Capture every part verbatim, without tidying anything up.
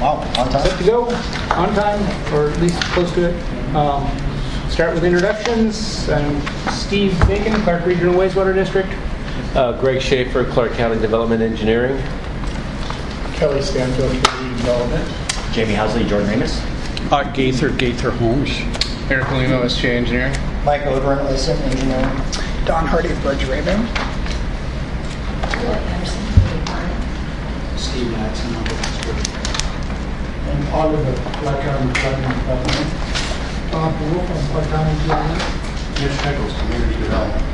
Wow, on time. Set to go, on time, or at least close to it. Um, start with introductions. I'm Steve Bacon, Clark Regional Wastewater District. Uh, Greg Schaefer, Clark County Development Engineering. Kelly Stanfield, Community Development. Jamie Housley, Jordan Ramus. Uh, Gaither, Gaither Homes. Eric Lino, S J Engineering. Mike Oberon, Listen Engineering. Don Hardy of Burge Raven. Steve Jackson, And Oliver, Clark County Planning Department. Bob Wolf from Clark County Planning. Mitch Nichols, Community Development.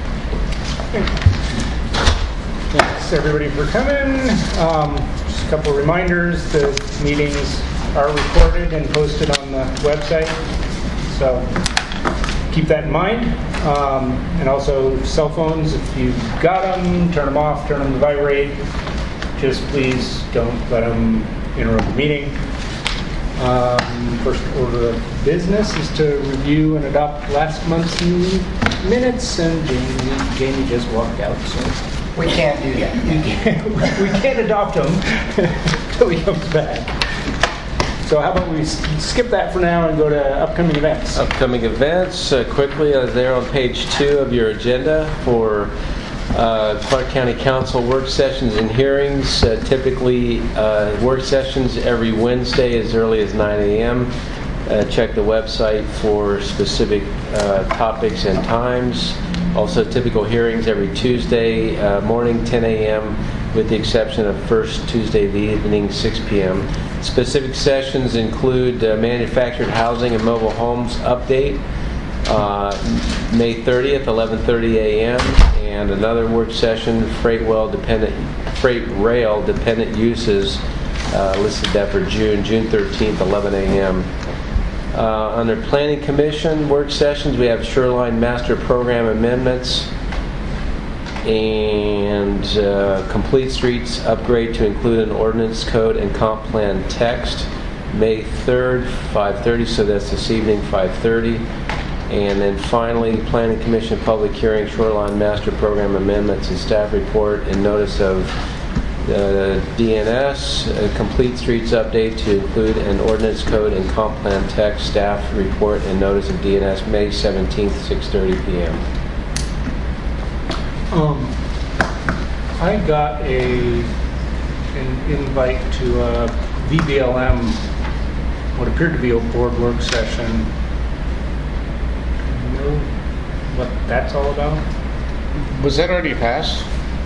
Thanks everybody for coming. Um, just a couple of reminders. The meetings are recorded and posted on the website. So keep that in mind. Um, and also cell phones, if you've got them, turn them off, turn them to vibrate. Just please don't let them interrupt the meeting. Um, first order of business is to review and adopt last month's meeting minutes, and Jamie, Jamie just walked out, so We can't do that. we can't, we can't adopt them until he comes back. So how about we skip that for now and go to upcoming events? Upcoming events, uh, quickly, uh, there on page two of your agenda for uh, Clark County Council work sessions and hearings. Uh, typically, uh, work sessions every Wednesday as early as nine a m Uh, check the website for specific uh, topics and times. Also, typical hearings every Tuesday uh, morning, ten a m, with the exception of first Tuesday of the evening, six p m Specific sessions include uh, manufactured housing and mobile homes update, uh, May thirtieth, eleven thirty a m, and another work session, freight well dependent, freight rail dependent uses, uh, listed that for June, June thirteenth, eleven a m Uh, under Planning Commission work sessions, we have Shoreline Master Program amendments and uh, Complete Streets upgrade to include an ordinance code and comp plan text, May third, five thirty, so that's this evening, five thirty. And then finally, Planning Commission public hearing, Shoreline Master Program amendments and staff report and notice of Uh, D N S, a Complete Streets update to include an ordinance code and comp plan text, staff report, and notice of D N S, May seventeenth, six thirty p m Um, I got a an invite to a V B L M, what appeared to be a board work session. Do you know what that's all about? Was that already passed?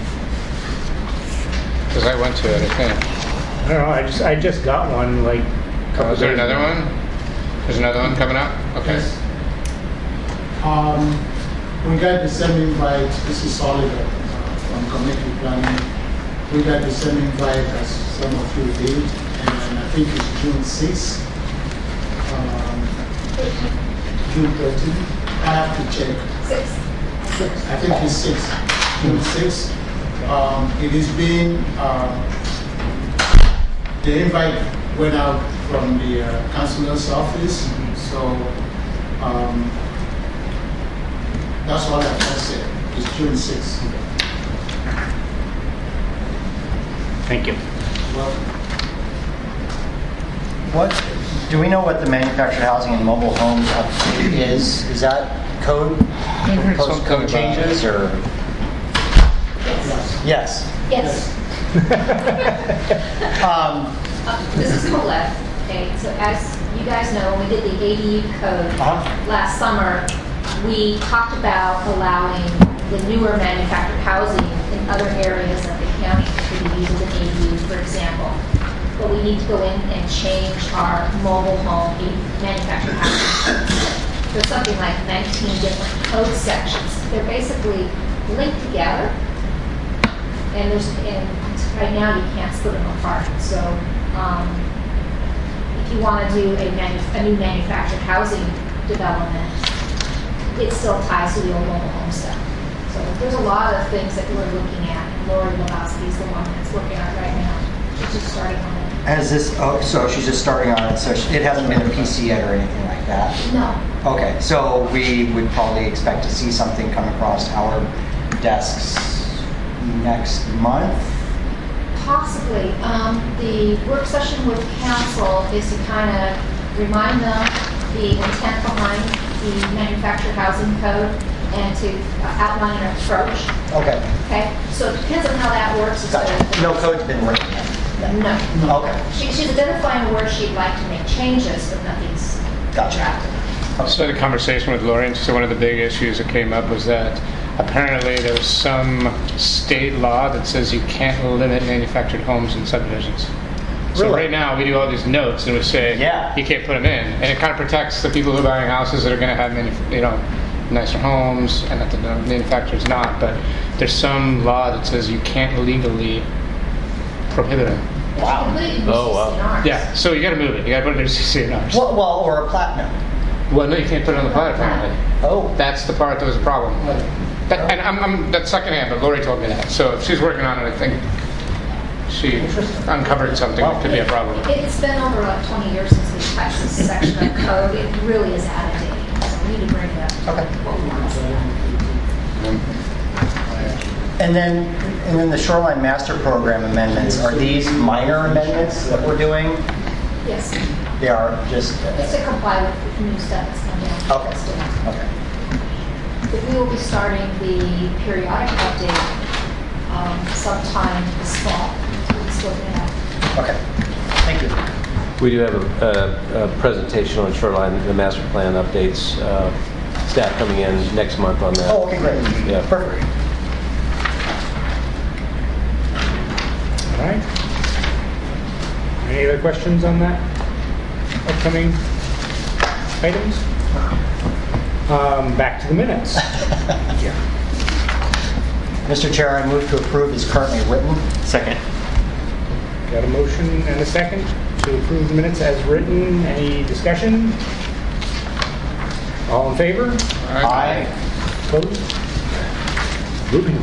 Because I went to it, I think. I don't know. I just I just got one like. a couple Oh, is there days another ago. one? There's another one coming up? Okay. Yes. Um, we got the same invite. This is Oliver uh, from Community Planning. We got the same invite as some of you did, and I think it's June sixth. Um, June thirteenth. I have to check. Six. Six. I think it's six. June sixth. Um, it is being, uh, the invite went out from the uh, councilor's office, so um, that's all I can say. It's June sixth. Thank you. Welcome. What, do we know what the manufactured housing and mobile homes update is? Is that code, heard proposed something code about changes, or? Yes. Yes. Um, Uh, This is Colette. Okay, so as you guys know, when we did the A D U code Uh-huh. last summer, we talked about allowing the newer manufactured housing in other areas of the county to be used as an A D U, for example. But we need to go in and change our mobile home manufactured housing. There's something like nineteen different code sections. They're basically linked together. And there's, and right now you can't split them apart. So um, if you want to do a, manu a new manufactured housing development, it still ties to the old mobile home stuff. So there's a lot of things that we're looking at. Lori Lebowski is the one that's looking at it right now. She's just starting on it. Has this, oh, so she's just starting on it, so it hasn't been a P C yet or anything like that? No. Okay, so we would probably expect to see something come across our desks next month? Possibly. Um, The work session with council is to kind of remind them the intent behind the manufactured housing code and to uh, outline an approach. Okay, Okay? So it depends on how that works. It's gotcha. a- No code's been written yet? No. Okay, She, she's identifying where she'd like to make changes, but nothing's gotcha. drafted. So the conversation with Lori, and so one of the big issues that came up was that apparently there was some state law that says you can't limit manufactured homes in subdivisions. So Really? right now, we do all these notes and we say, Yeah. you can't put them in. And it kind of protects the people who are buying houses that are going to have, manuf- you know, nicer homes, and that the manufacturer's not. But there's some law that says you can't legally prohibit them. Wow. You can put it in Oh, wow. C C N Rs. Yeah, so you got to move it. You got to put it in C C N Rs. Well, well, or a platinum. Well, no, you can't put it on the plat apparently. Oh, That's the part that was a problem. That, and I'm, I'm, that's secondhand, but Lori told me that. So if she's working on it, I think she uncovered something that could be a problem. It's been over like twenty years since we touched this section of code. It really is out of date. So we need to bring it up. okay. What we want to see. And then, and then the shoreline master program amendments, are these minor amendments that we're doing? Yes. They are just, It's to comply with the new stuff that's come down. Okay. That's down. okay. But we will be starting the periodic update um, sometime this fall. So we'll just looking at Okay, thank you. We do have a, a, a presentation on shoreline, the master plan updates. Uh, staff coming in next month on that. Oh, okay, great. Yeah. Perfect. All right. Any other questions on that upcoming items? Um, back to the minutes. Mister Chair, I move to approve as currently written. Second. Got a motion and a second to approve the minutes as written. Any discussion? All in favor? Aye. Opposed? Moving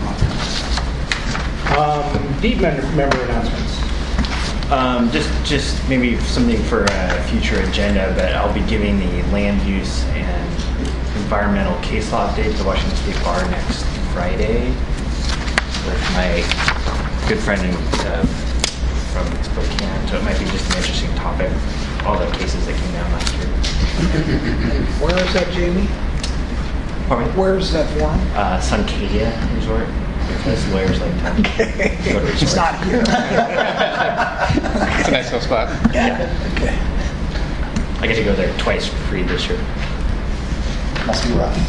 on. Um, deed member member announcements. Um, just, just maybe something for a future agenda, but I'll be giving the land use and environmental case law update to the Washington State Bar next Friday with my good friend uh, from Spokane. So it might be just an interesting topic. All the cases that came down last year. Where is that, Jamie? Pardon me? Where is that forum? Uh, Suncadia Resort. Because lawyers like to go to resorts. It's not here. It's a nice little spot. Yeah. Okay. I get to go there twice for free this year. Must be rough.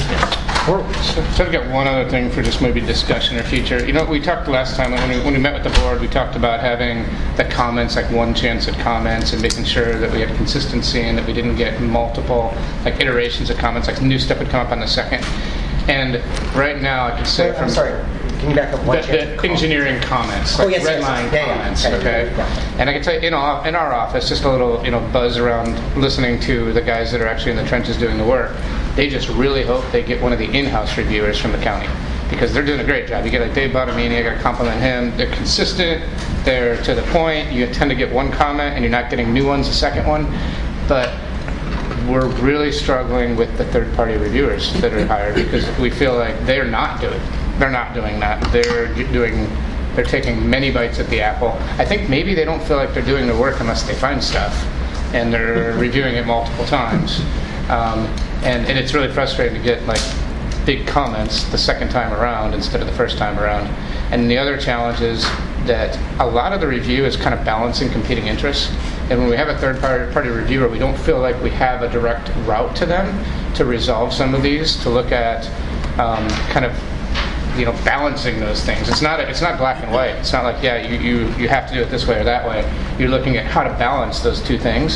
So, so I've got one other thing for just maybe discussion or future. You know, we talked last time when we, when we met with the board, we talked about having the comments, like one chance at comments, and making sure that we had consistency and that we didn't get multiple like iterations of comments, like new stuff would come up on the second. And right now, I can say Wait, from I'm sorry, can you back up one the, chance? the engineering comments, like Oh, yes, red yes, line yes. Yeah, yeah. comments, Okay. okay? Yeah. And I can tell you, in our, in our office, just a little, you know, buzz around listening to the guys that are actually in the trenches doing the work. They just really hope they get one of the in-house reviewers from the county because they're doing a great job. You get like Dave Bottomini, I got to compliment him. They're consistent, they're to the point. You tend to get one comment and you're not getting new ones the second one. But we're really struggling with the third-party reviewers that are hired because we feel like they're not doing they're not doing that. They're doing they're taking many bites at the apple. I think maybe they don't feel like they're doing the work unless they find stuff, and they're reviewing it multiple times. Um, and, and it's really frustrating to get like big comments the second time around instead of the first time around. And the other challenge is that a lot of the review is kind of balancing competing interests. And when we have a third party, party reviewer, we don't feel like we have a direct route to them to resolve some of these, to look at um, kind of, you know, balancing those things. It's not, it's not black and white. It's not like, yeah, you, you, you have to do it this way or that way. You're looking at how to balance those two things.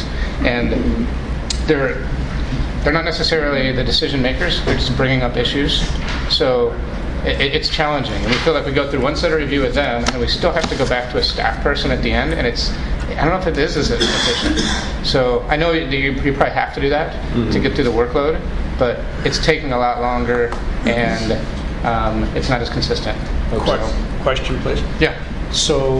And they're, they're not necessarily the decision makers. They're just bringing up issues. So it, it's challenging. And we feel like we go through one set of review with them, and we still have to go back to a staff person at the end, and it's, I don't know if it is as efficient. So I know you, you probably have to do that mm-hmm. to get through the workload, but it's taking a lot longer, and um, it's not as consistent. Question, question, please. Yeah. So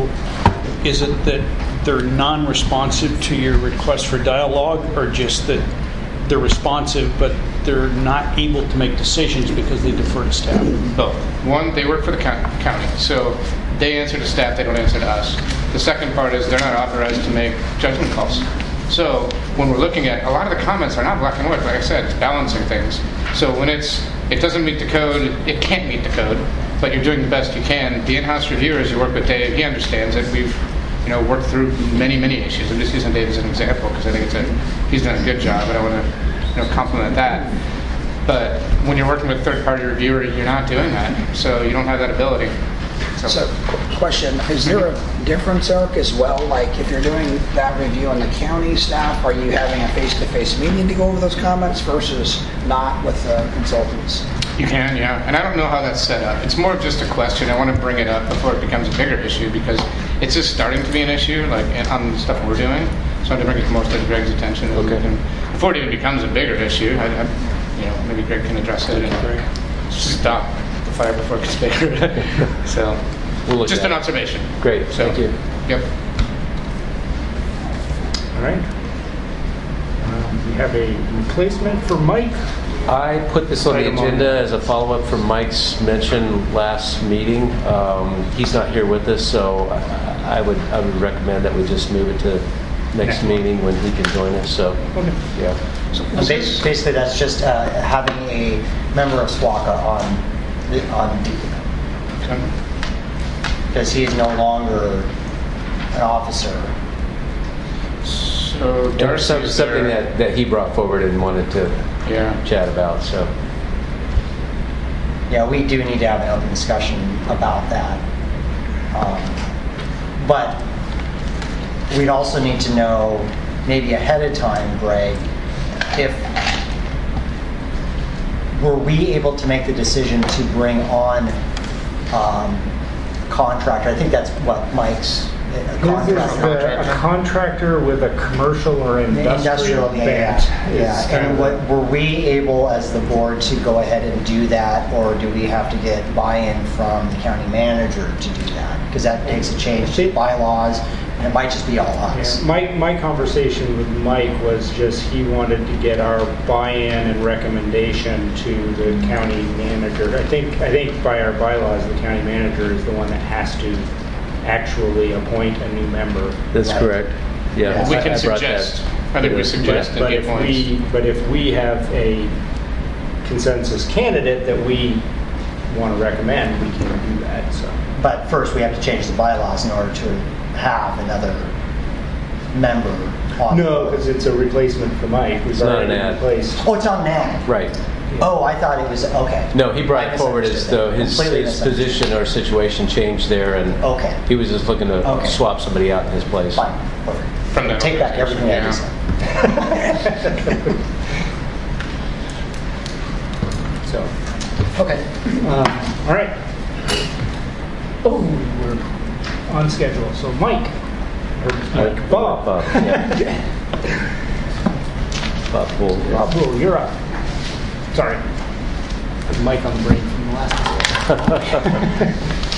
is it that they're non-responsive to your request for dialogue, or just that they're responsive but they're not able to make decisions because they defer to staff? Both. One, they work for the county, so they answer to staff, they don't answer to us. The second part is they're not authorized to make judgment calls. So when we're looking at, a lot of the comments are not black and white, like I said, it's balancing things. So when it's, it doesn't meet the code, it can't meet the code, but you're doing the best you can. The in-house reviewers, you work with Dave, he understands that we've, you know, worked through many, many issues. I'm just using Dave as an example because I think it's a, he's done a good job. I don't want to, you know, compliment that. But when you're working with a third-party reviewer, you're not doing that, so you don't have that ability. So, So, qu- question, is there a difference, Eric, as well? Like, if you're doing that review on the county staff, are you having a face-to-face meeting to go over those comments versus not with the consultants? you can, yeah. And I don't know how that's set up. It's more of just a question. I want to bring it up before it becomes a bigger issue because it's just starting to be an issue, like on the stuff we're doing. So I want to bring it to more to Greg's attention. Okay. And before it even becomes a bigger issue, I, I, you know, maybe Greg can address it and stop the fire before it gets bigger. So, We'll look just at an it. observation. Great, So, thank you. Yep. All right. Um, we have a replacement for Mike. I put this on the Item on- agenda as a follow-up from Mike's mention last meeting. Um, he's not here with us, so I I would I would recommend that we just move it to next Next one. meeting when he can join us. So, Okay. yeah. And bas- Basically, that's just uh, having a member of SWACA on the- on duty. Okay. Because he is no longer an officer. So And Darcy some- is something there. that, that he brought forward and wanted to Yeah. chat about. So, Yeah, we do need to have an open discussion about that. Um, But we'd also need to know, maybe ahead of time, Greg, if, were we able to make the decision to bring on um, contractor? I think that's what Mike's, a This is contractor. the- a contractor with a commercial or industrial yeah, bent. yeah. is Yeah, kind and of what, were we able as the board to go ahead and do that, or do we have to get buy-in from the county manager to do that? Because that takes a change to bylaws, and it might just be all us. Yeah, My, my conversation with Mike was just he wanted to get our buy-in and recommendation to the county manager. I think, I think by our bylaws, the county manager is the one that has to actually appoint a new member. that's Right. correct. Yeah. We I- can I brought suggest. that. I think we Yeah. suggest and But get if points. we, but if we have a consensus candidate that we want to recommend, we can do that, so. But first, we have to change the bylaws in order to have another member on. No, because it's a replacement for Mike. We've It's not an already ad. replaced. Oh, it's on that? Right. Oh, I thought it was, okay. No, he I brought forward as misunderstood though that. his, Completely his misunderstood. position or situation changed there, and Okay. he was just looking to Okay. swap somebody out in his place. Fine, perfect. From that Take back everything I just said. So, Okay. um, all right. Oh, we're on schedule. So Mike, or Mike, Bob. Bob, yeah. Bob Bull. Bob Bull, you're up. Sorry. Mike on the break from the last.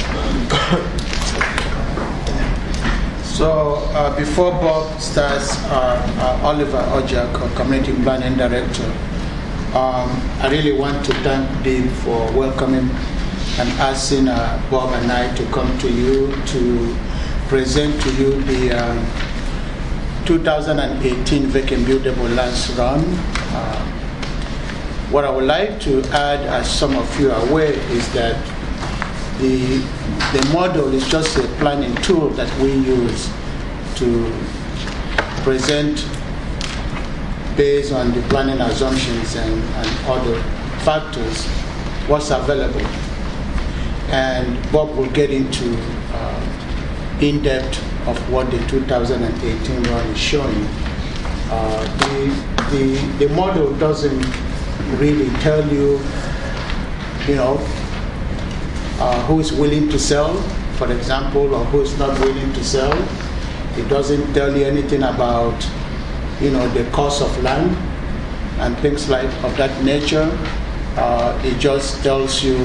So uh, before Bob starts, uh, uh, Oliver Ojak, uh, Community Planning Director, um, I really want to thank Dave for welcoming and asking uh, Bob and I to come to you to present to you the um, two thousand eighteen Vacant Buildable Lands Run. Uh, what I would like to add, as some of you are aware, is that the, the model is just a planning tool that we use to present based on the planning assumptions and, and other factors what's available. And Bob will get into uh, in-depth of what the two thousand eighteen run is showing. Uh, the, the, the model doesn't really tell you, you know, uh, who is willing to sell, for example, or who is not willing to sell. It doesn't tell you anything about, you know, the cost of land and things like of that nature. Uh, it just tells you,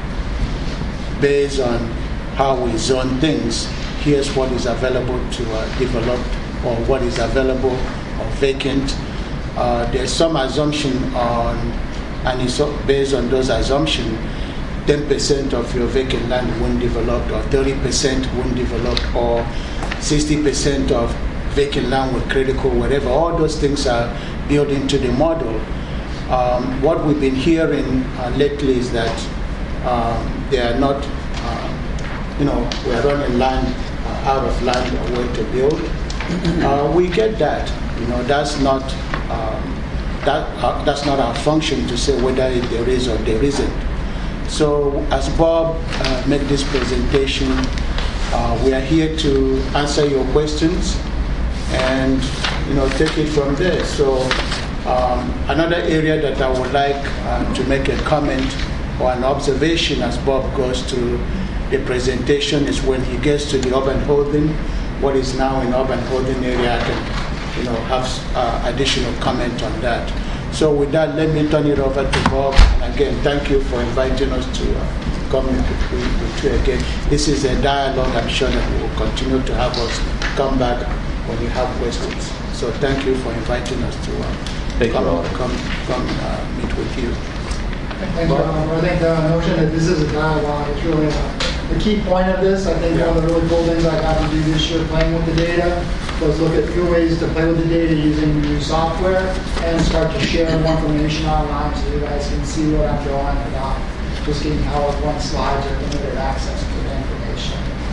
based on how we zone things, here's what is available to uh, develop, or what is available or vacant. Uh, there's some assumption on, and it's based on those assumptions ten percent of your vacant land won't develop, or thirty percent won't develop, or sixty percent of vacant land with critical, whatever. All those things are built into the model. Um, what we've been hearing uh, lately is that um, they are not, uh, you know, we are running land uh, out of land or where to build. Uh, we get that. You know, that's not um, that uh, that's not our function to say whether there is or there isn't. So, as Bob uh, made this presentation, uh, we are here to answer your questions and, you know, take it from there. So, um, another area that I would like uh, to make a comment or an observation as Bob goes through the presentation is when he gets to the urban holding, what is now in urban holding area, I can, you know, have uh, additional comment on that. So with that, let me turn it over to Bob. And again, thank you for inviting us to uh, come with, with you again. This is a dialogue. I'm sure that we will continue to have us come back when you have questions. So thank you for inviting us to uh, thank come, you, come, come uh, meet with you. Thanks, Robert. I think the notion that this is a dialogue is really uh, the key point of this. I think yeah. one of the really cool things I got to do this year playing with the data was look at new ways to play with the data using new software and start to share more information online so you guys can see what I'm doing without just getting PowerPoint slides or limited access to the information.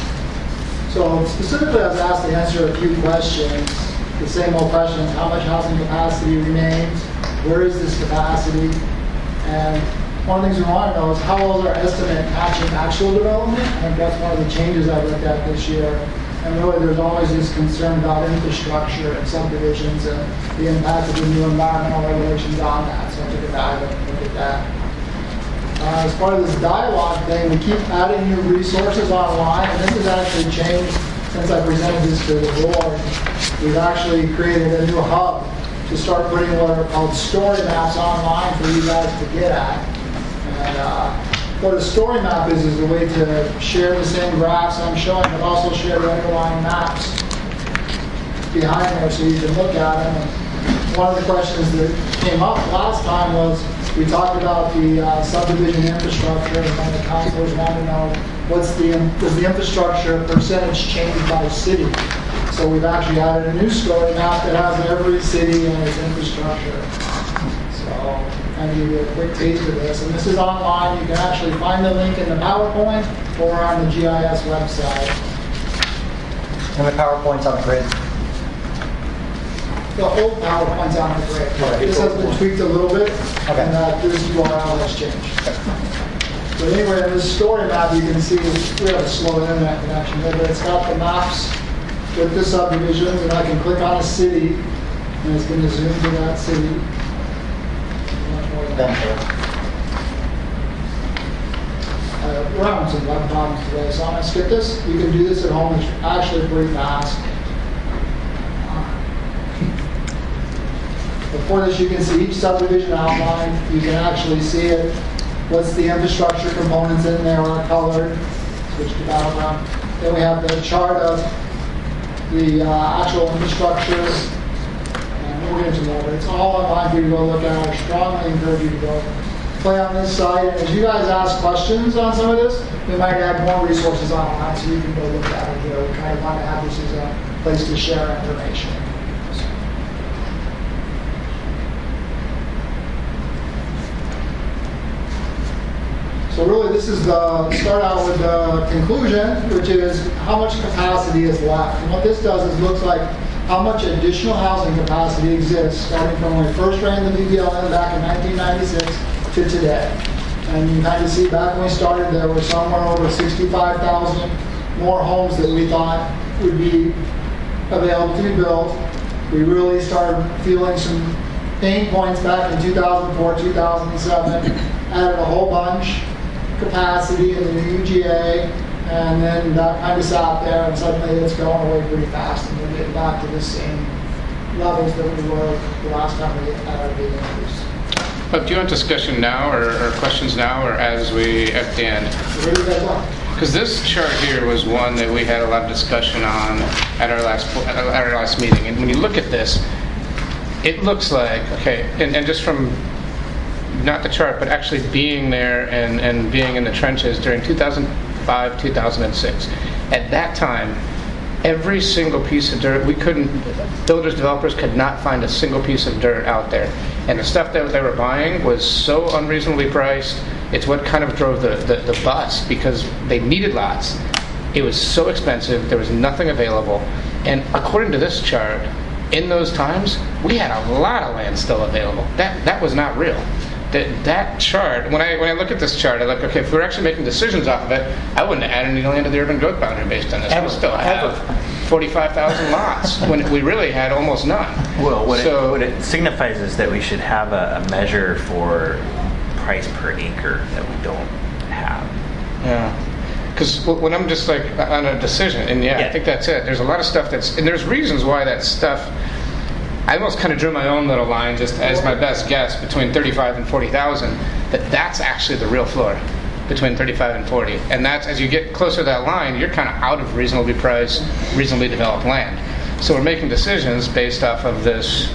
So specifically I was asked to answer a few questions, the same old questions: how much housing capacity remains, where is this capacity, and one of the things we want to know is how well is our estimate matching actual development. I think that's one of the changes I looked at this year. And really, there's always this concern about infrastructure and subdivisions and the impact of the new environmental regulations on that. So I took a dive and looked at that. Uh, as part of this dialogue thing, we keep adding new resources online, and this has actually changed since I presented this to the board. We've actually created a new hub to start putting what are called story maps online for you guys to get at. And, uh, What a story map is is a way to share the same graphs I'm showing, but also share the underlying maps behind there so you can look at them. And one of the questions that came up last time was we talked about the uh, subdivision infrastructure, and one of the councilors wanted to know what's the does the infrastructure percentage change by city. So we've actually added a new story map that has every city and its infrastructure. So I'll give you a quick taste of this. And this is online. You can actually find the link in the PowerPoint or on the G I S website. And the PowerPoint's on the grid? The whole PowerPoint's on the grid. Okay. This has been tweaked a little bit, okay. And uh, this U R L has changed. Okay. But anyway, in this story map, you can see we have a slow internet connection there, but it's got the maps with the subdivisions, and I can click on a city, and it's going to zoom to that city. Uh, we're having some web problems today, so I'm going to skip this. You can do this at home. It's actually pretty fast. Before this, you can see each subdivision outline. You can actually see it. What's the infrastructure components in there are colored. Switch to background. Then we have the chart of the uh, actual infrastructure. We'll get into more, but it's all online for you to go look at. I strongly encourage you to go play on this site. And as you guys ask questions on some of this, we might add more resources online so you can go look at it. You know, we kind of want to have this as a place to share information. So really, this is the start out with the conclusion, which is how much capacity is left. And what this does is looks like how much additional housing capacity exists starting from when we first ran the B B L M back in nineteen ninety-six to today. And you kind of see back when we started, there were somewhere over sixty-five thousand more homes that we thought would be available to be built. We really started feeling some pain points back in two thousand four, two thousand seven, added a whole bunch capacity in the new U G A, and then that kind of sat there, and suddenly it's going away pretty fast, and we're getting back to the same levels that we were the last time we had our big increase. But do you want discussion now, or, or questions now, or as we at the end? Where do you guys want? Because this chart here was one that we had a lot of discussion on at our last at our last meeting, and when you look at this, it looks like okay, and, and just from not the chart, but actually being there and, and being in the trenches during two thousand five, two thousand six. At that time, every single piece of dirt, we couldn't, builders, developers could not find a single piece of dirt out there. And the stuff that they were buying was so unreasonably priced. It's what kind of drove the, the, the bus, because they needed lots. It was so expensive, there was nothing available. And according to this chart, in those times, we had a lot of land still available. That that was not real. That that chart, when I when I look at this chart, I look, okay, if we were actually making decisions off of it, I wouldn't have added any land to the urban growth boundary based on this. Ever, we still have ever. forty-five thousand lots when we really had almost none. Well, what, so, it, what it signifies is that we should have a, a measure for price per acre that we don't have. Yeah. Because when I'm just like on a decision, and yeah, yeah, I think that's it. There's a lot of stuff that's, and there's reasons why that stuff, I almost kind of drew my own little line just as my best guess between thirty-five and forty thousand, that that's actually the real floor, between thirty-five and forty. And that's, as you get closer to that line, you're kind of out of reasonably priced, reasonably developed land. So we're making decisions based off of this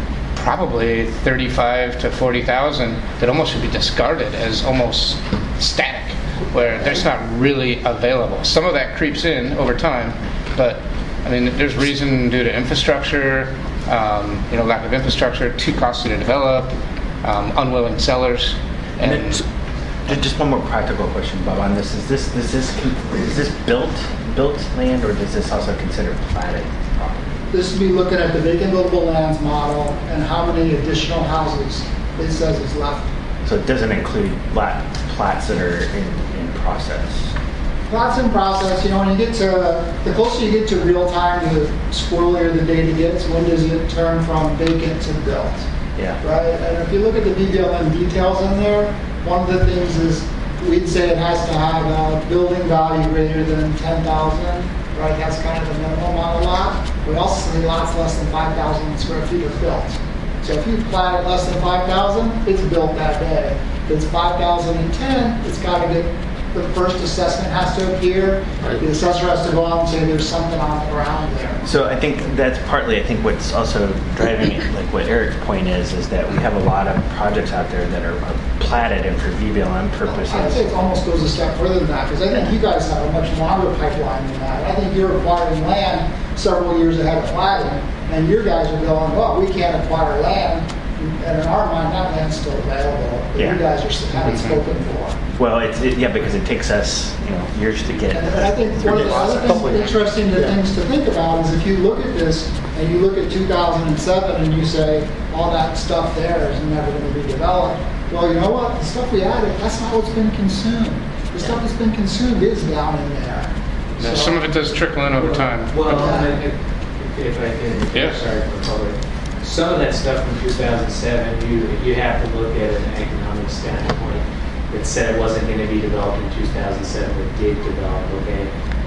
probably thirty-five to forty thousand that almost should be discarded as almost static, where that's not really available. Some of that creeps in over time, but I mean, there's reason due to infrastructure, um, you know, lack of infrastructure, too costly to develop, um, unwilling sellers, and, and then, just one more practical question, Bob, on this: is this is this is this built built land, or does this also consider platted property? This would be looking at the vacant buildable lands model and how many additional houses it says is left. So it doesn't include plat, plats that are in, in process. Lots in process, you know, when you get to, the closer you get to real time, the squirrelier the data gets. When does it turn from vacant to built? Yeah. Right? And if you look at the B B L M details in there, one of the things is we'd say it has to have a building value greater than ten thousand, right? That's kind of the minimum on a lot. We also say lots less than five thousand square feet are built. So if you plat it less than five thousand, it's built that day. If it's five thousand ten, it's got to get, the first assessment has to appear. Right. The assessor has to go out and say there's something on the ground there. So I think that's partly, I think what's also driving it, like what Eric's point is, is that we have a lot of projects out there that are, are platted and for V B L M purposes. I think it almost goes a step further than that, because I think you guys have a much longer pipeline than that. I think you're acquiring land several years ahead of platting, and your guys are going, well, we can't acquire land, and in our mind, that land's still available. But Yeah. you guys are haven't spoken for. Well, it's it, yeah, because it takes us, you know, years to get. And I think one of the other things, interesting Yeah. things to think about is if you look at this and you look at two thousand seven and you say all that stuff there is never going to be developed. Well, you know what? The stuff we added, that's not what's been consumed. The stuff that's been consumed is down in there. yeah, So- some of it does trickle in over time. Well, Yeah. if if I can, Yes. sorry for public. Some of that stuff from two thousand seven, you you have to look at an economic standpoint. It said it wasn't going to be developed in two thousand seven, it did develop, okay?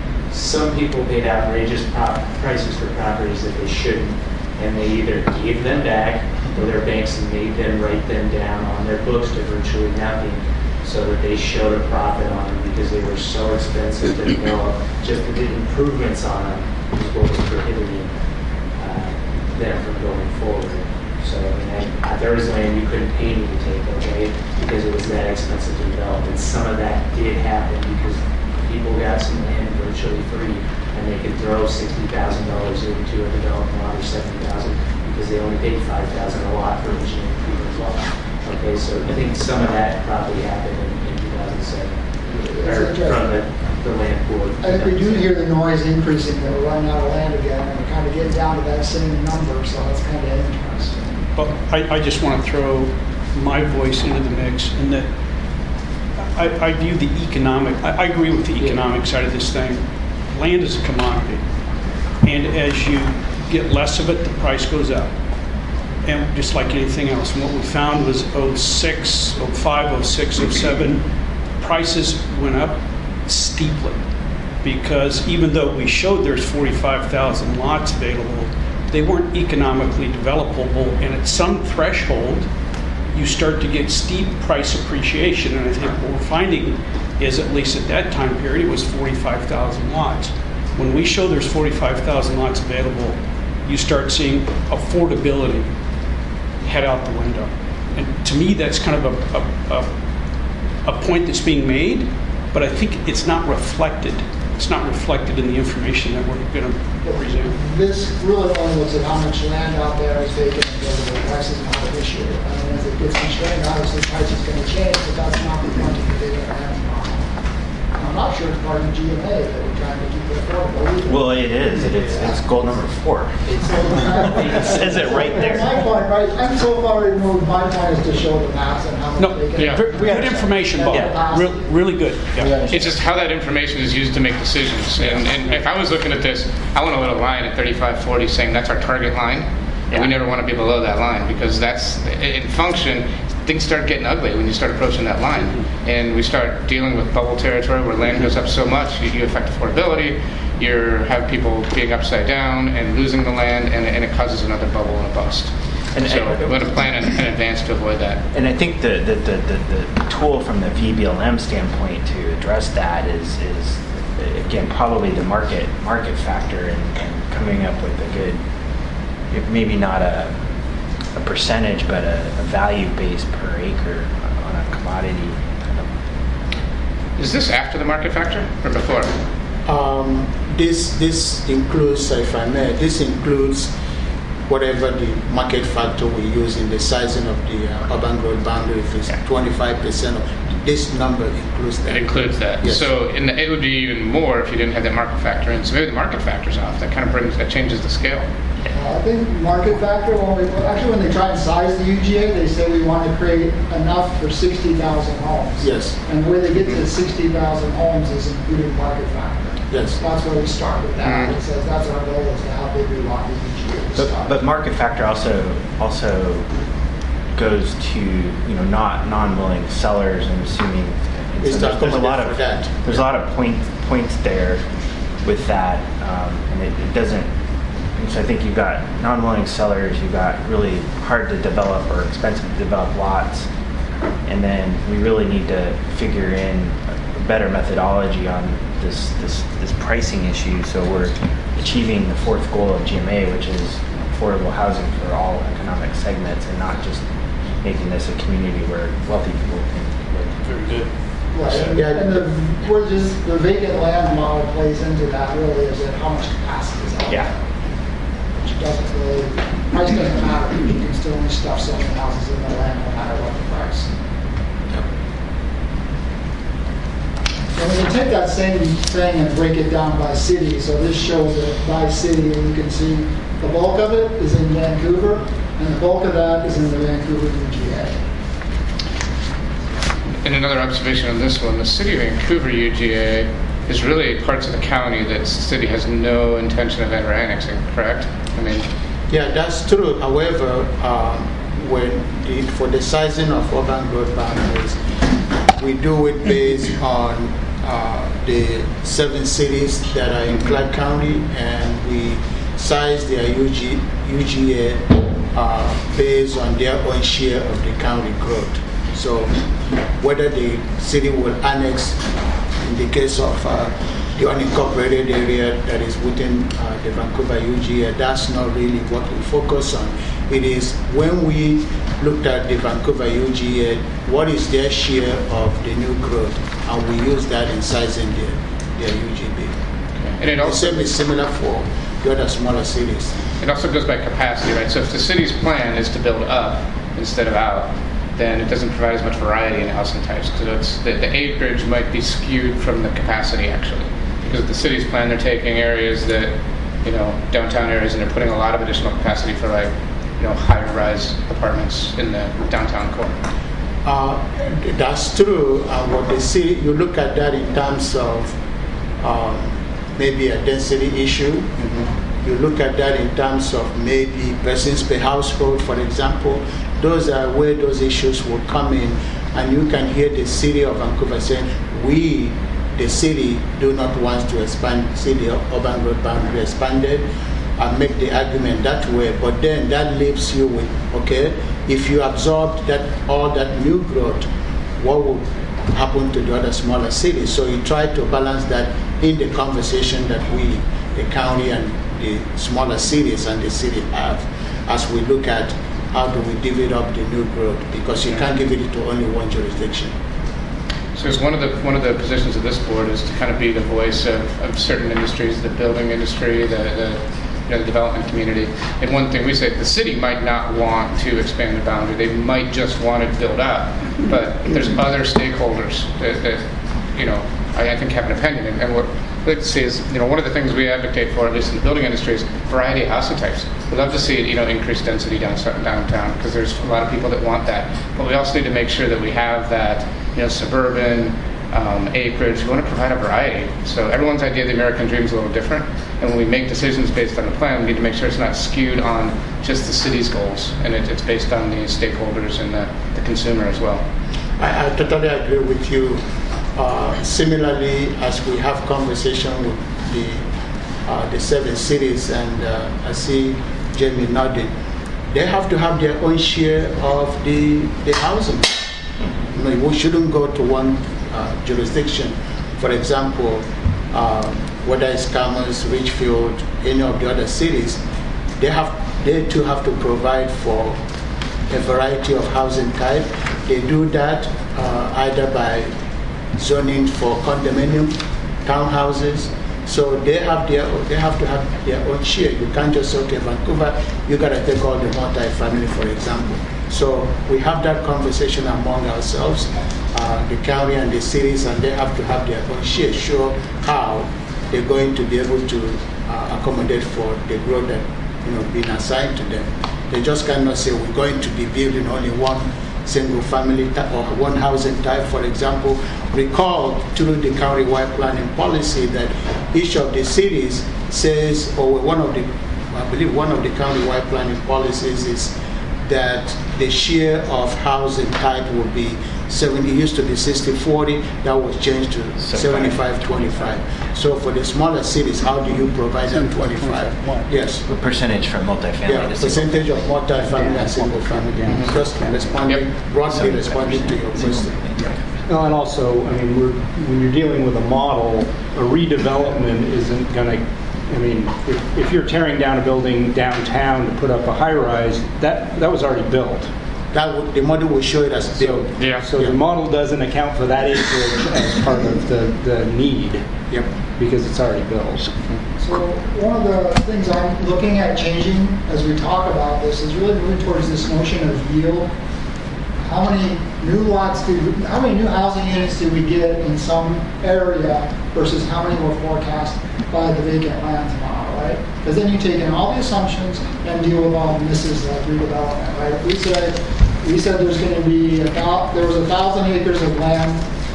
Some people paid outrageous prop- prices for properties that they shouldn't, and they either gave them back or their banks made them write them down on their books to virtually nothing so that they showed a profit on them because they were so expensive to develop. Just the improvements on them is what was prohibiting uh, them from going forward. So I mean, I, there was land you couldn't pay me to take, okay, because it was that expensive to develop. And some of that did happen because people got some land virtually free, and they could throw sixty thousand dollars into a development lot or seventy thousand because they only paid five thousand a lot for engineering fee as well. Okay, so I think some of that probably happened in, in two thousand seven, or from the, the land pool. I think we do hear the noise increasing, that we're running out of land again, and we're kind of getting down to that same number, so that's kind of interesting. But I, I just want to throw my voice into the mix in that I, I view the economic, I, I agree with the economic side of this thing. Land is a commodity. And as you get less of it, the price goes up. And just like anything else, and what we found was oh six, oh five, oh six, oh seven, prices went up steeply. Because even though we showed there's forty-five thousand lots available, they weren't economically developable, and at some threshold, you start to get steep price appreciation. And I think what we're finding is, at least at that time period, it was forty-five thousand lots. When we show there's forty-five thousand lots available, you start seeing affordability head out the window. And to me, that's kind of a, a, a, a point that's being made, but I think it's not reflected. It's not reflected in the information that we're going to present. This really only looks at how much land out there is vacant and whether the price is not an issue. I mean, as it gets constrained, obviously the price is going to change, but that's not the point of the vacant land model. I'm not sure it's part of the G M A that we're trying to keep it affordable either. Well, it is. It is. It's goal number four. It says it right there. My point, right? I'm so far removed. My point is to show the maps and how much No, they can. yeah. Good information, Bob. Yeah. Real, really good. Yeah. It's just how that information is used to make decisions. And, and if I was looking at this, I want a little line at thirty-five forty saying that's our target line. And Yeah. we never want to be below that line because that's, in function, things start getting ugly when you start approaching that line. And we start dealing with bubble territory where land goes up so much, you, you affect affordability, you have people being upside down and losing the land, and, and it causes another bubble and a bust. And- so and- we're going to plan in, in advance to avoid that. And I think the the, the, the, the tool from the V B L M standpoint to address that is is again probably the market market factor and, and coming up with a good, maybe not a a percentage but a, a value base per acre on a commodity. Is this after the market factor or before? Um, this this includes, if I may, this includes whatever the market factor we use in the sizing of the uh, urban growth boundary. If it's twenty-five percent of this number includes that. It includes that. Yes. So in the, it would be even more if you didn't have that market factor in. So maybe the market factor's off. That kind of brings, that changes the scale. Uh, I think market factor, when we, well, actually when they try and size the U G A, they say we want to create enough for sixty thousand homes. Yes. And where they get to sixty thousand homes is including market factor. Yes. That's where we start with that. Mhm. It says that's our goal is to how big we want the U G A to But, start. but market factor also also goes to you know not non-willing sellers. I'm assuming. And It's so there's, there's a lot of for that. there's a lot of point points there with that, um, and it, it doesn't. And so I think you've got non-willing sellers, you've got really hard to develop or expensive to develop lots, and then we really need to figure in a better methodology on this this this pricing issue, so we're achieving the fourth goal of G M A, which is affordable housing for all economic segments, and not just making this a community where wealthy people can live. Very good. Right, and, Yeah. and the, we're just, the vacant land model plays into that really, is that how much capacity is out there. Yeah. Which doesn't really, price doesn't matter, you can still only stuff so many houses in the land no matter what the price. And we can take that same thing and break it down by city, so this shows it by city, and you can see the bulk of it is in Vancouver, and the bulk of that is in the Vancouver U G A. And another observation on this one, the city of Vancouver U G A is really parts of the county that the city has no intention of ever annexing, correct? I mean, Yeah, that's true. However, um, when the, for the sizing of urban growth boundaries, we do it based on uh, the seven cities that are in Clark County, and we size their U G, U G A uh, based on their own share of the county growth. So whether the city will annex, in the case of uh, the unincorporated area that is within uh, the Vancouver U G A, that's not really what we focus on. It is when we looked at the Vancouver U G A, what is their share of the new growth, and we use that in sizing their, their U G B. and it The also, same is similar for the other smaller cities. it also goes by capacity, right? So if the city's plan is to build up instead of out, then it doesn't provide as much variety in housing types, because it's, the, the acreage might be skewed from the capacity actually. Because the city's plan, they're taking areas that, you know, downtown areas, and they're putting a lot of additional capacity for like, you know, high-rise apartments in the downtown core. Uh, that's true. Uh, what they see, you look at that in terms of um, maybe a density issue. Mm-hmm. You look at that in terms of maybe persons per household, for example. Those are where those issues will come in, and you can hear the city of Vancouver saying, we, the city, do not want to expand, see the urban growth boundary expanded, and make the argument that way. But then that leaves you with, okay, if you absorb that all that new growth, what will happen to the other smaller cities? So you try to balance that in the conversation that we, the county and the smaller cities and the city have, as we look at how do we divvy up the new growth? Because you can't give it to only one jurisdiction. So it's one of the one of the positions of this board is to kind of be the voice of, of certain industries, the building industry, the, the you know, the development community. And one thing we say, the city might not want to expand the boundary; they might just want to build up. But there's other stakeholders that, that you know I, I think have an opinion. And, and what I'd like to see is, you know, one of the things we advocate for, at least in the building industry, is variety of housing types. We'd love to see, you know, increased density down, downtown because there's a lot of people that want that. But we also need to make sure that we have that, you know, suburban um, acreage. We want to provide a variety. So everyone's idea of the American dream is a little different. And when we make decisions based on the plan, we need to make sure it's not skewed on just the city's goals, and it, it's based on the stakeholders and the, the consumer as well. I, I totally agree with you. Uh, similarly, as we have conversation with the uh, the seven cities, and uh, I see Jamie nodding, they have to have their own share of the the housing. You know, we shouldn't go to one uh, jurisdiction. For example, uh, whether it's Commerce, Richfield, any of the other cities, they have they too have to provide for a variety of housing type. They do that uh, either by zoning for condominium, townhouses. So they have their they have to have their own share. You can't just say, okay, Vancouver, you gotta take all the multi-family, for example. So we have that conversation among ourselves, uh, the county and the cities, and they have to have their own share. Show how they're going to be able to uh, accommodate for the growth that you know being assigned to them. They just cannot say we're going to be building only one single family type or one housing type. For example, recall through the county-wide planning policy that each of the cities says, or one of the, I believe one of the county-wide planning policies is that the share of housing type will be seventy, it used to be sixty forty, that was changed to seventy-five twenty-five. So for the smaller cities, how do you provide that twenty-five? Yes. What percentage from multifamily Yeah, to single? percentage of multifamily and single family. Just responding, Yep. broadly responding to your question. No, and also, I mean, we're, when you're dealing with a model, a redevelopment isn't going to, I mean, if, if you're tearing down a building downtown to put up a high-rise, that, that was already built. That would, the model will show it as built. Yeah. So Yeah. the model doesn't account for that acreage as part of the, the need, Yep. because it's already built. So one of the things I'm looking at changing as we talk about this is really moving towards this notion of yield. How many new lots do, how many new housing units do we get in some area versus how many were forecast by the vacant land tomorrow, right? Because then you take in all the assumptions and deal with all the misses like redevelopment, right? If we said, we said there's going to be about, there was a thousand acres of land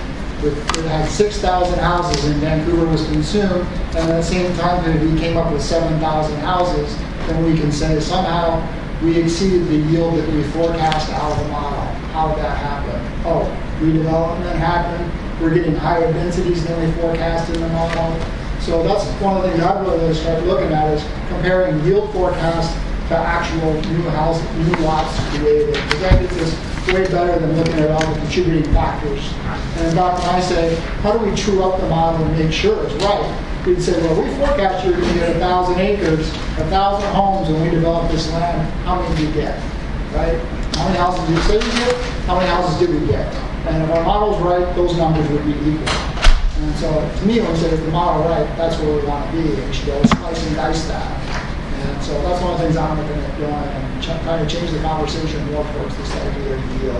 that had six thousand houses and Vancouver was consumed, and at the same time period we came up with seven thousand houses, then we can say somehow we exceeded the yield that we forecast out of the model. How did that happen? Oh, redevelopment happened. We're getting higher densities than we forecast in the model. So that's one of the things I'd really start looking at is comparing yield forecast to actual new house, new lots created. Because that gets us way better than looking at all the contributing factors. And in fact, when I say, how do we true up the model and make sure it's right? We'd say, well, we forecast you're going to get a thousand acres, a thousand homes when we develop this land. How many do you get, right? How many houses did you say you get? How many houses did we get? And if our model's right, those numbers would be equal. And so to me, when we say if the model right, that's where we want to be. And we should be able to slice and dice that. And so that's one of the things I'm looking at doing and ch- trying to change the conversation more towards this idea of yield.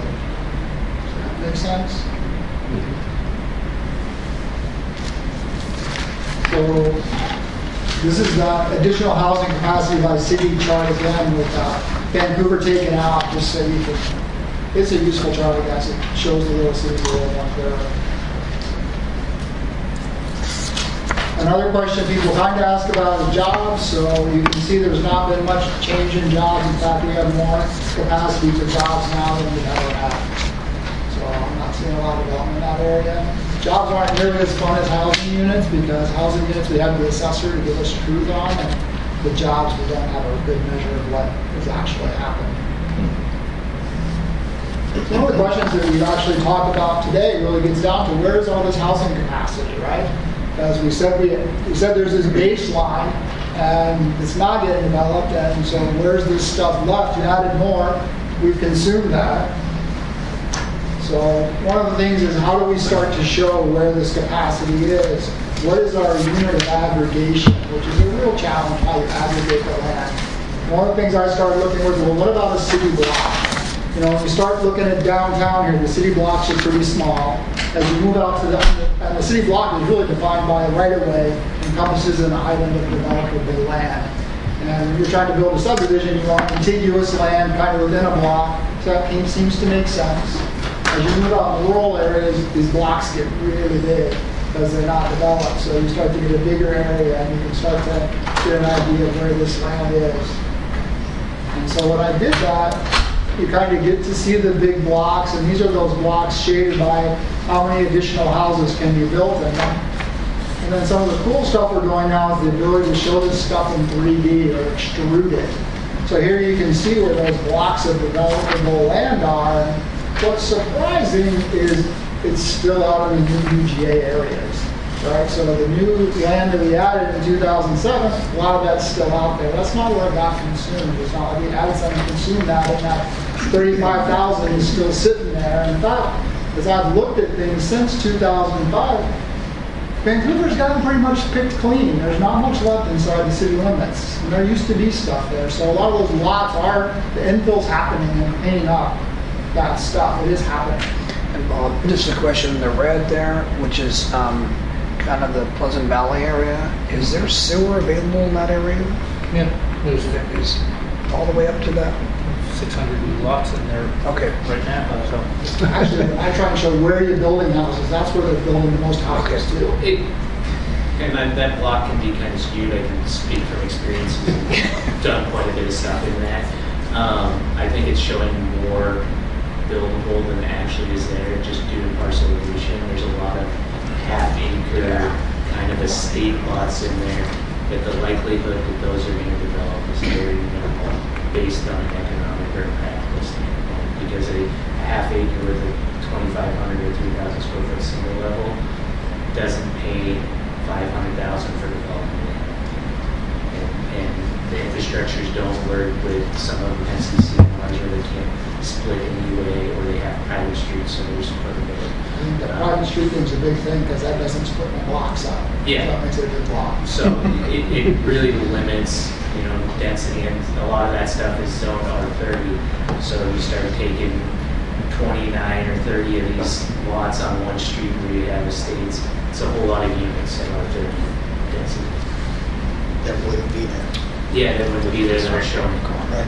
Does that make sense? So this is the additional housing capacity by city chart again with uh, Vancouver taken out, just so you can, it's a useful chart, I guess. It shows the little cities a little more clearly. Another question people kind of ask about is jobs. So you can see there's not been much change in jobs. In fact, we have more capacity for jobs now than we've ever had. So I'm not seeing a lot of development in that area. Jobs aren't nearly as fun as housing units because housing units we have the assessor to give us truth on, and the jobs we don't have a good measure of what is actually happening. One of the questions that we've actually talked about today really gets down to where is all this housing capacity, right? As we said, we, we said there's this baseline, and it's not getting developed, and so where's this stuff left? You added more, we've consumed that. So one of the things is, how do we start to show where this capacity is? What is our unit of aggregation, which is a real challenge, how you aggregate the land. One of the things I started looking with, well, what about a city block? You know, when you start looking at downtown here, the city blocks are pretty small. As you move out to the, and the city block is really defined by a right-of-way, encompasses an island of developable land. And if you're trying to build a subdivision, you want contiguous land kind of within a block, so that seems to make sense. As you move out in rural areas, these blocks get really big because they're not developed. So you start to get a bigger area, and you can start to get an idea of where this land is. And so when I did that, you kind of get to see the big blocks, and these are those blocks shaded by how many additional houses can be built in them. And then some of the cool stuff we're doing now is the ability to show this stuff in three D or extrude it. So here you can see where those blocks of developable land are. And what's surprising is it's still out in the new U G A areas, right? So the new land that we added in two thousand seven, a lot of that's still out there. That's not where it got consumed. It's not like we added something to consume that, and that thirty-five thousand is still sitting there. And in fact, as I've looked at things since two thousand five, Vancouver's gotten pretty much picked clean. There's not much left inside the city limits. And there used to be stuff there. So a lot of those lots are, the infill's happening and cleaning up that stuff. It is happening. And Bob, just a question, the red there, which is um, kind of the Pleasant Valley area, is there sewer available in that area? Yeah, there's Is all the way up to that? six hundred lots in there Okay. right now. So. Actually, I try and show where you're building houses. That's where they're building the most houses too. It, and that, that block can be kind of skewed. I can speak from experience. We've done quite a bit of stuff in that. Um, I think it's showing more buildable than actually is there, just due to parcelization. There's a lot of half acre kind of estate lots in there, but the likelihood that those are going to develop is very minimal based on an economic or practical standpoint, because a half acre with a twenty-five hundred or three thousand square foot single level doesn't pay five hundred thousand for development land. And, and the infrastructures don't work with some of them S E C ones where they can't split anyway, or they have private streets, so there's quite a bit of. I mean, the private street thing's a big thing because that doesn't split the blocks up. Yeah. So that makes it a good block. So it, it really limits, you know, density, and a lot of that stuff is zoned R thirty. So you start taking twenty-nine or thirty of these lots on one street where you have estates. It's a whole lot of units in R thirty density. That wouldn't be there. Yeah, that would be there, that are showing.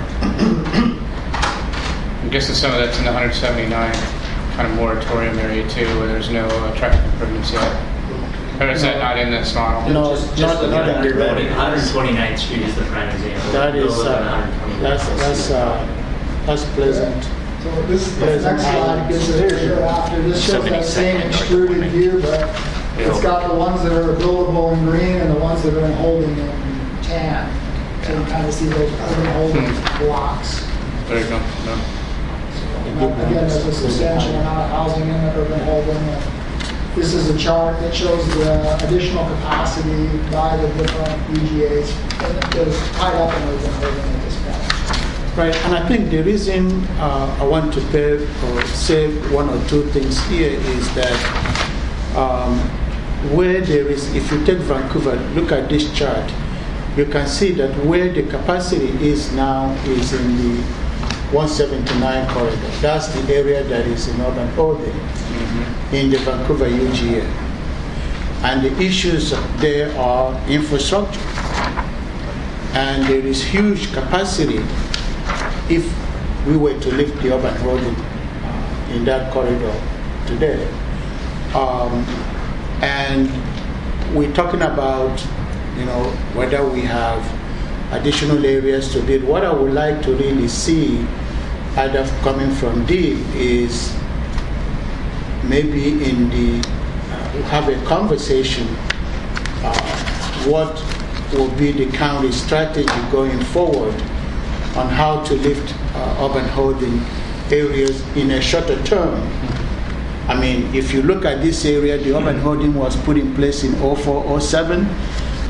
I'm guessing some of that's in the one seventy-nine kind of moratorium area too, where there's no uh, traffic improvements yet. Or is that not in this model? No, Just, just not, looking not at in the red. one twenty-ninth Street is the prime example. That is, Go look at uh, one twenty-ninth. that's, that's, uh, that's pleasant. So this, this Pleasant next slide Island. gives a picture after. This shows that same extruded view, but it's got the ones that are buildable in green and the ones that are in holding in tan. So you kind of see those urban holding blocks. There you go. No. Again, there's a substantial amount of housing in the urban holding. This is a chart that shows the additional capacity by the different U G As that is tied up in urban holding at this point. Right, and I think the reason uh, I want to pay or say one or two things here is that um, where there is, if you take Vancouver, look at this chart, you can see that where the capacity is now is in the one seventy-nine corridor. That's the area that is in urban holding mm-hmm. in the Vancouver U G A. And the issues there are infrastructure. And there is huge capacity if we were to lift the urban holding uh, in that corridor today. Um, and we're talking about, you know, whether we have additional areas to build. What I would like to really see, either coming from DEEP, is maybe in the, uh, have a conversation, uh, what will be the county strategy going forward on how to lift uh, urban holding areas in a shorter term. I mean, if you look at this area, the urban holding was put in place in oh four oh seven.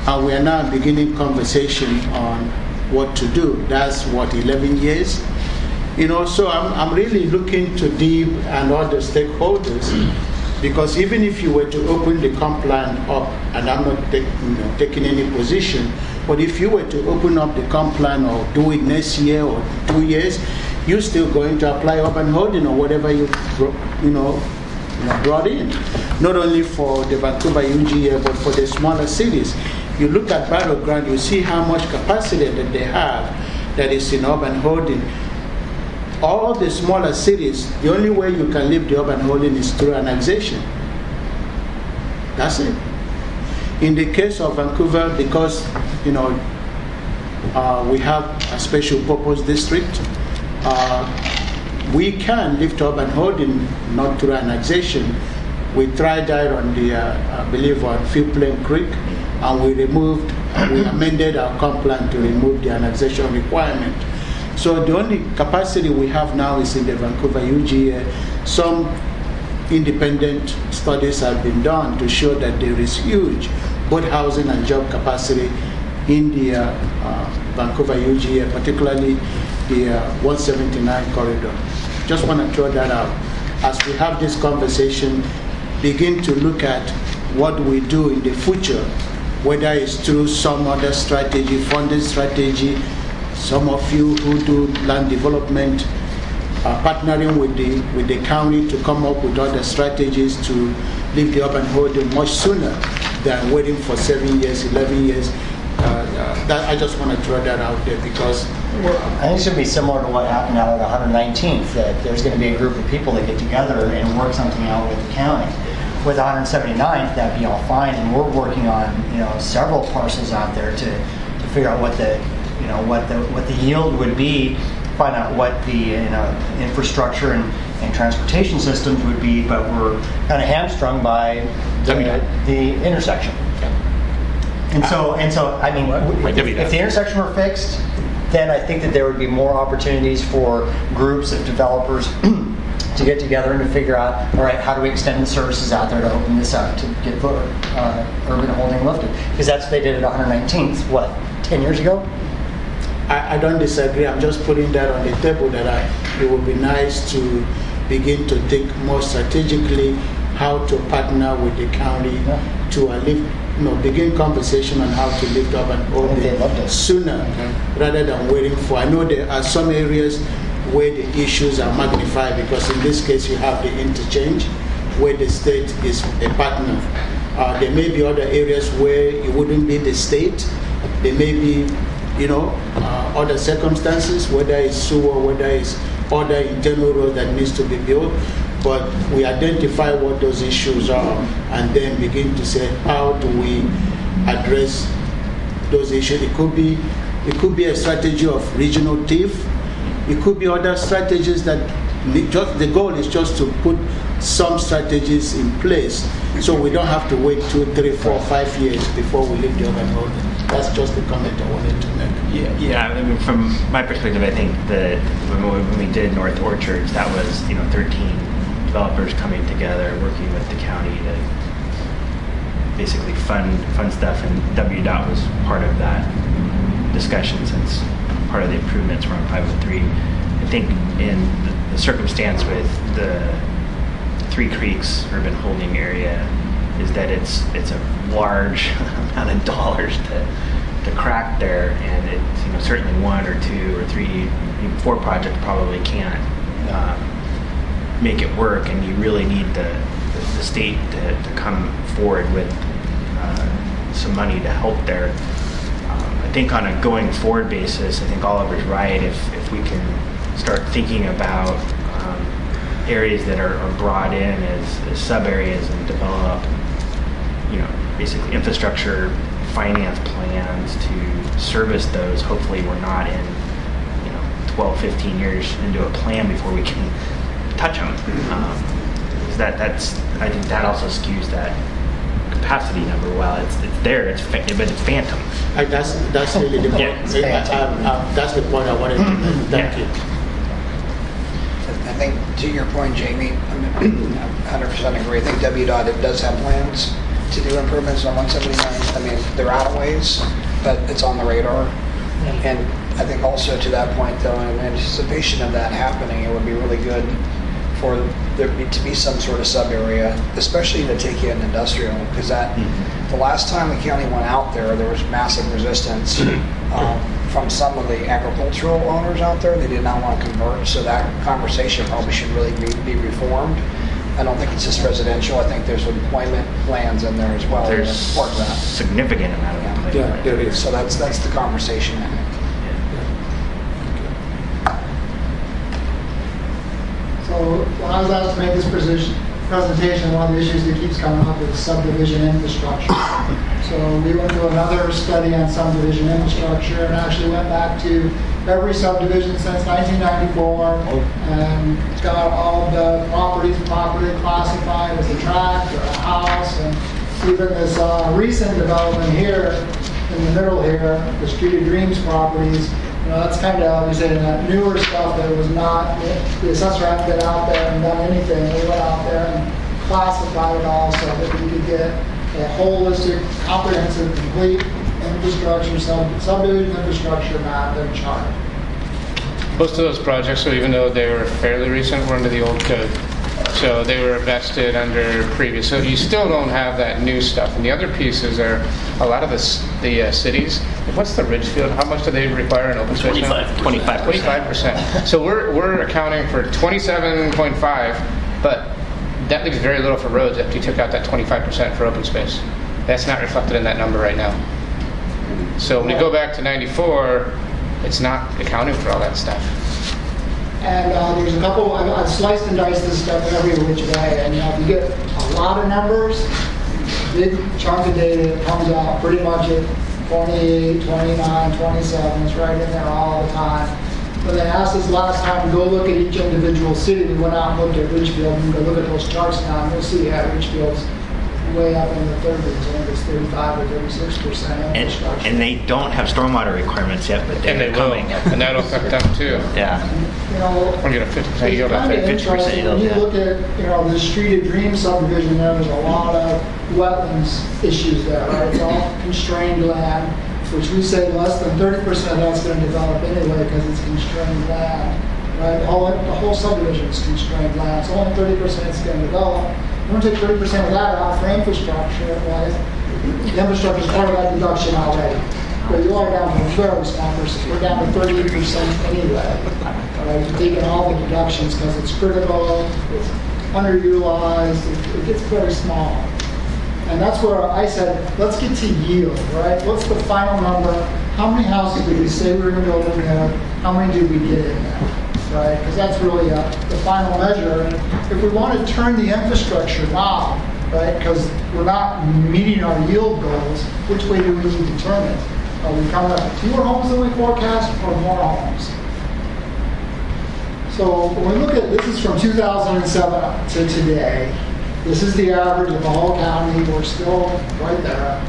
and we are now beginning conversation on what to do. That's what, eleven years? You know, so I'm, I'm really looking to D I B and other stakeholders, because even if you were to open the comp plan up, and I'm not take, you know, taking any position, but if you were to open up the comp plan or do it next year or two years, you're still going to apply urban holding or whatever you, you know, you know, brought in. Not only for the Vancouver U G A, but for the smaller cities. You look at Battleground, you see how much capacity that they have that is in urban holding. All the smaller cities, the only way you can live the urban holding is through annexation. That's it. In the case of Vancouver, because you know uh, we have a special purpose district, uh, we can lift urban holding not through annexation. We tried that on the, uh, I believe, on Field Plain Creek, and we removed, we amended our comp plan to remove the annexation requirement. So the only capacity we have now is in the Vancouver U G A. Some independent studies have been done to show that there is huge both housing and job capacity in the uh, uh, Vancouver U G A, particularly the uh, one seventy-nine corridor. Just want to throw that out. As we have this conversation, begin to look at what we do in the future, whether it's through some other strategy, funding strategy. Some of you who do land development are partnering with the with the county to come up with other strategies to leave the urban holding much sooner than waiting for seven years, eleven years. Uh, uh, that, I just want to throw that out there because well, I think it's going to be similar to what happened out at one hundred nineteenth, that there's going to be a group of people that get together and work something out with the county. With one hundred seventy-ninth, that'd be all fine, and we're working on you know several parcels out there to, to figure out what the you know what the what the yield would be, find out what the you know infrastructure and, and transportation systems would be, but we're kind of hamstrung by the, the intersection. And so and so I mean, if, if the intersection were fixed, then I think that there would be more opportunities for groups of developers to get together and to figure out, all right, how do we extend the services out there to open this up to get uh, urban holding lifted? Because that's what they did at one hundred nineteenth, what, ten years ago? I, I don't disagree. I'm just putting that on the table that I, it would be nice to begin to think more strategically how to partner with the county yeah. to uh, live, you know, begin conversation on how to lift up and hold sooner mm-hmm. rather than waiting for. I know there are some areas where the issues are magnified because in this case you have the interchange where the state is a partner. Uh, there may be other areas where it wouldn't be the state. There may be, you know, uh, other circumstances, whether it's sewer, whether it's other internal road that needs to be built. But we identify what those issues are and then begin to say, how do we address those issues? It could be, it could be a strategy of regional T I F. It could be other strategies that just, the goal is just to put some strategies in place so we don't have to wait two, three, four, five years before we leave the urban holding. That's just the comment I wanted to make. Yeah, yeah. I mean, from my perspective, I think that when we, when we did North Orchards, that was you know thirteen developers coming together, working with the county to basically fund fund stuff, and W D O T was part of that discussion since part of the improvements were on five oh three. I think in the, the circumstance with the Three Creeks urban holding area is that it's it's a large amount of dollars to to crack there, and it's you know certainly one or two or three, even four projects probably can't um, make it work, and you really need the the, the state to, to come forward with uh, some money to help there. I think on a going forward basis, I think Oliver's right. If if we can start thinking about um, areas that are, are brought in as, as sub areas and develop, you know, basically infrastructure finance plans to service those. Hopefully, we're not in, you know, twelve, fifteen years into a plan before we can touch them. Um, so that that's I think that also skews that capacity number. Well, it's it's there, it's fa- but it's phantom. I, that's that's really the point. Yeah, I, I, I, that's the point I wanted to make. Thank yeah. you. I think to your point, Jamie, I mean, I one hundred percent agree. I think W D O T does have plans to do improvements on one seventy-nine. I mean, they're out of ways, but it's on the radar. And I think also to that point, though, in anticipation of that happening, it would be really good for there be, to be some sort of sub area, especially to take in industrial, because that mm-hmm. the last time the county went out there, there was massive resistance um, from some of the agricultural owners out there. They did not want to convert, so that conversation probably should really be, be reformed. I don't think it's just residential. I think there's employment plans in there as well. There's that support that. Significant amount of employment. Yeah, there is. So that's that's the conversation. So when I was asked to make this position, presentation, one of the issues that keeps coming up is subdivision infrastructure. So we went to another study on subdivision infrastructure and actually went back to every subdivision since nineteen ninety-four and got all the properties properly classified as a tract or a house, and even this uh, recent development here in the middle here, the Street of Dreams properties. You know, that's kind of, we say, that newer stuff that was not, the assessor hadn't been out there and done anything. We went out there and classified it all so that we could get a holistic, comprehensive, complete infrastructure, sub, subdivision infrastructure map and chart. Most of those projects, so even though they were fairly recent, were under the old code. So they were vested under previous. So you still don't have that new stuff. And the other pieces are a lot of the, the uh, cities. What's the Ridgefield? How much do they require in open space now? twenty-five percent. twenty-five percent. So we're, we're accounting for twenty-seven point five, but that leaves very little for roads after you took out that twenty-five percent for open space. That's not reflected in that number right now. So when you go back to ninety-four, it's not accounting for all that stuff. And uh, there's a couple, I've, I've sliced and diced this stuff every which way, and you know, if you get a lot of numbers, big chunk of data that comes out pretty much at twenty-eight, twenty-nine, twenty-seven, it's right in there all the time. When they asked us last time to go look at each individual city, we went out and looked at Ridgefield, and go look at those charts now, and you'll see how Ridgefield's way up in the thirties. I think it's thirty-five or thirty-six percent And, infrastructure. and they don't have stormwater requirements yet, but they're And they coming. will. And that'll affect them too. Yeah. You know, We're getting a fifty percent yield it's out kind of there. fifty percent interesting. yield, When you yeah. look at, you know, the Street of Dreams subdivision, there, there's a lot of wetlands issues there, right? It's all constrained land, which we say less than thirty percent of that's going to develop anyway because it's constrained land, right? The whole, the whole subdivision is constrained land, so only thirty percent is going to develop. We're going to take thirty percent of that out for infrastructure, right? The infrastructure is part of that deduction already. But you are down to a very small percent. We're down to thirty percent anyway. Right? You're taking all the deductions because it's critical, it's underutilized, it, it gets very small. And that's where I said, let's get to yield, right? What's the final number? How many houses did we say we were going to build in there? How many did we get in there? Right? Because that's really uh, the final measure. And if we want to turn the infrastructure now, right, because we're not meeting our yield goals, which way do we need to turn it? Are we coming up with fewer homes than we forecast or more homes? So when we look at, this is from two thousand seven to today. This is the average of the whole county. We're still right there.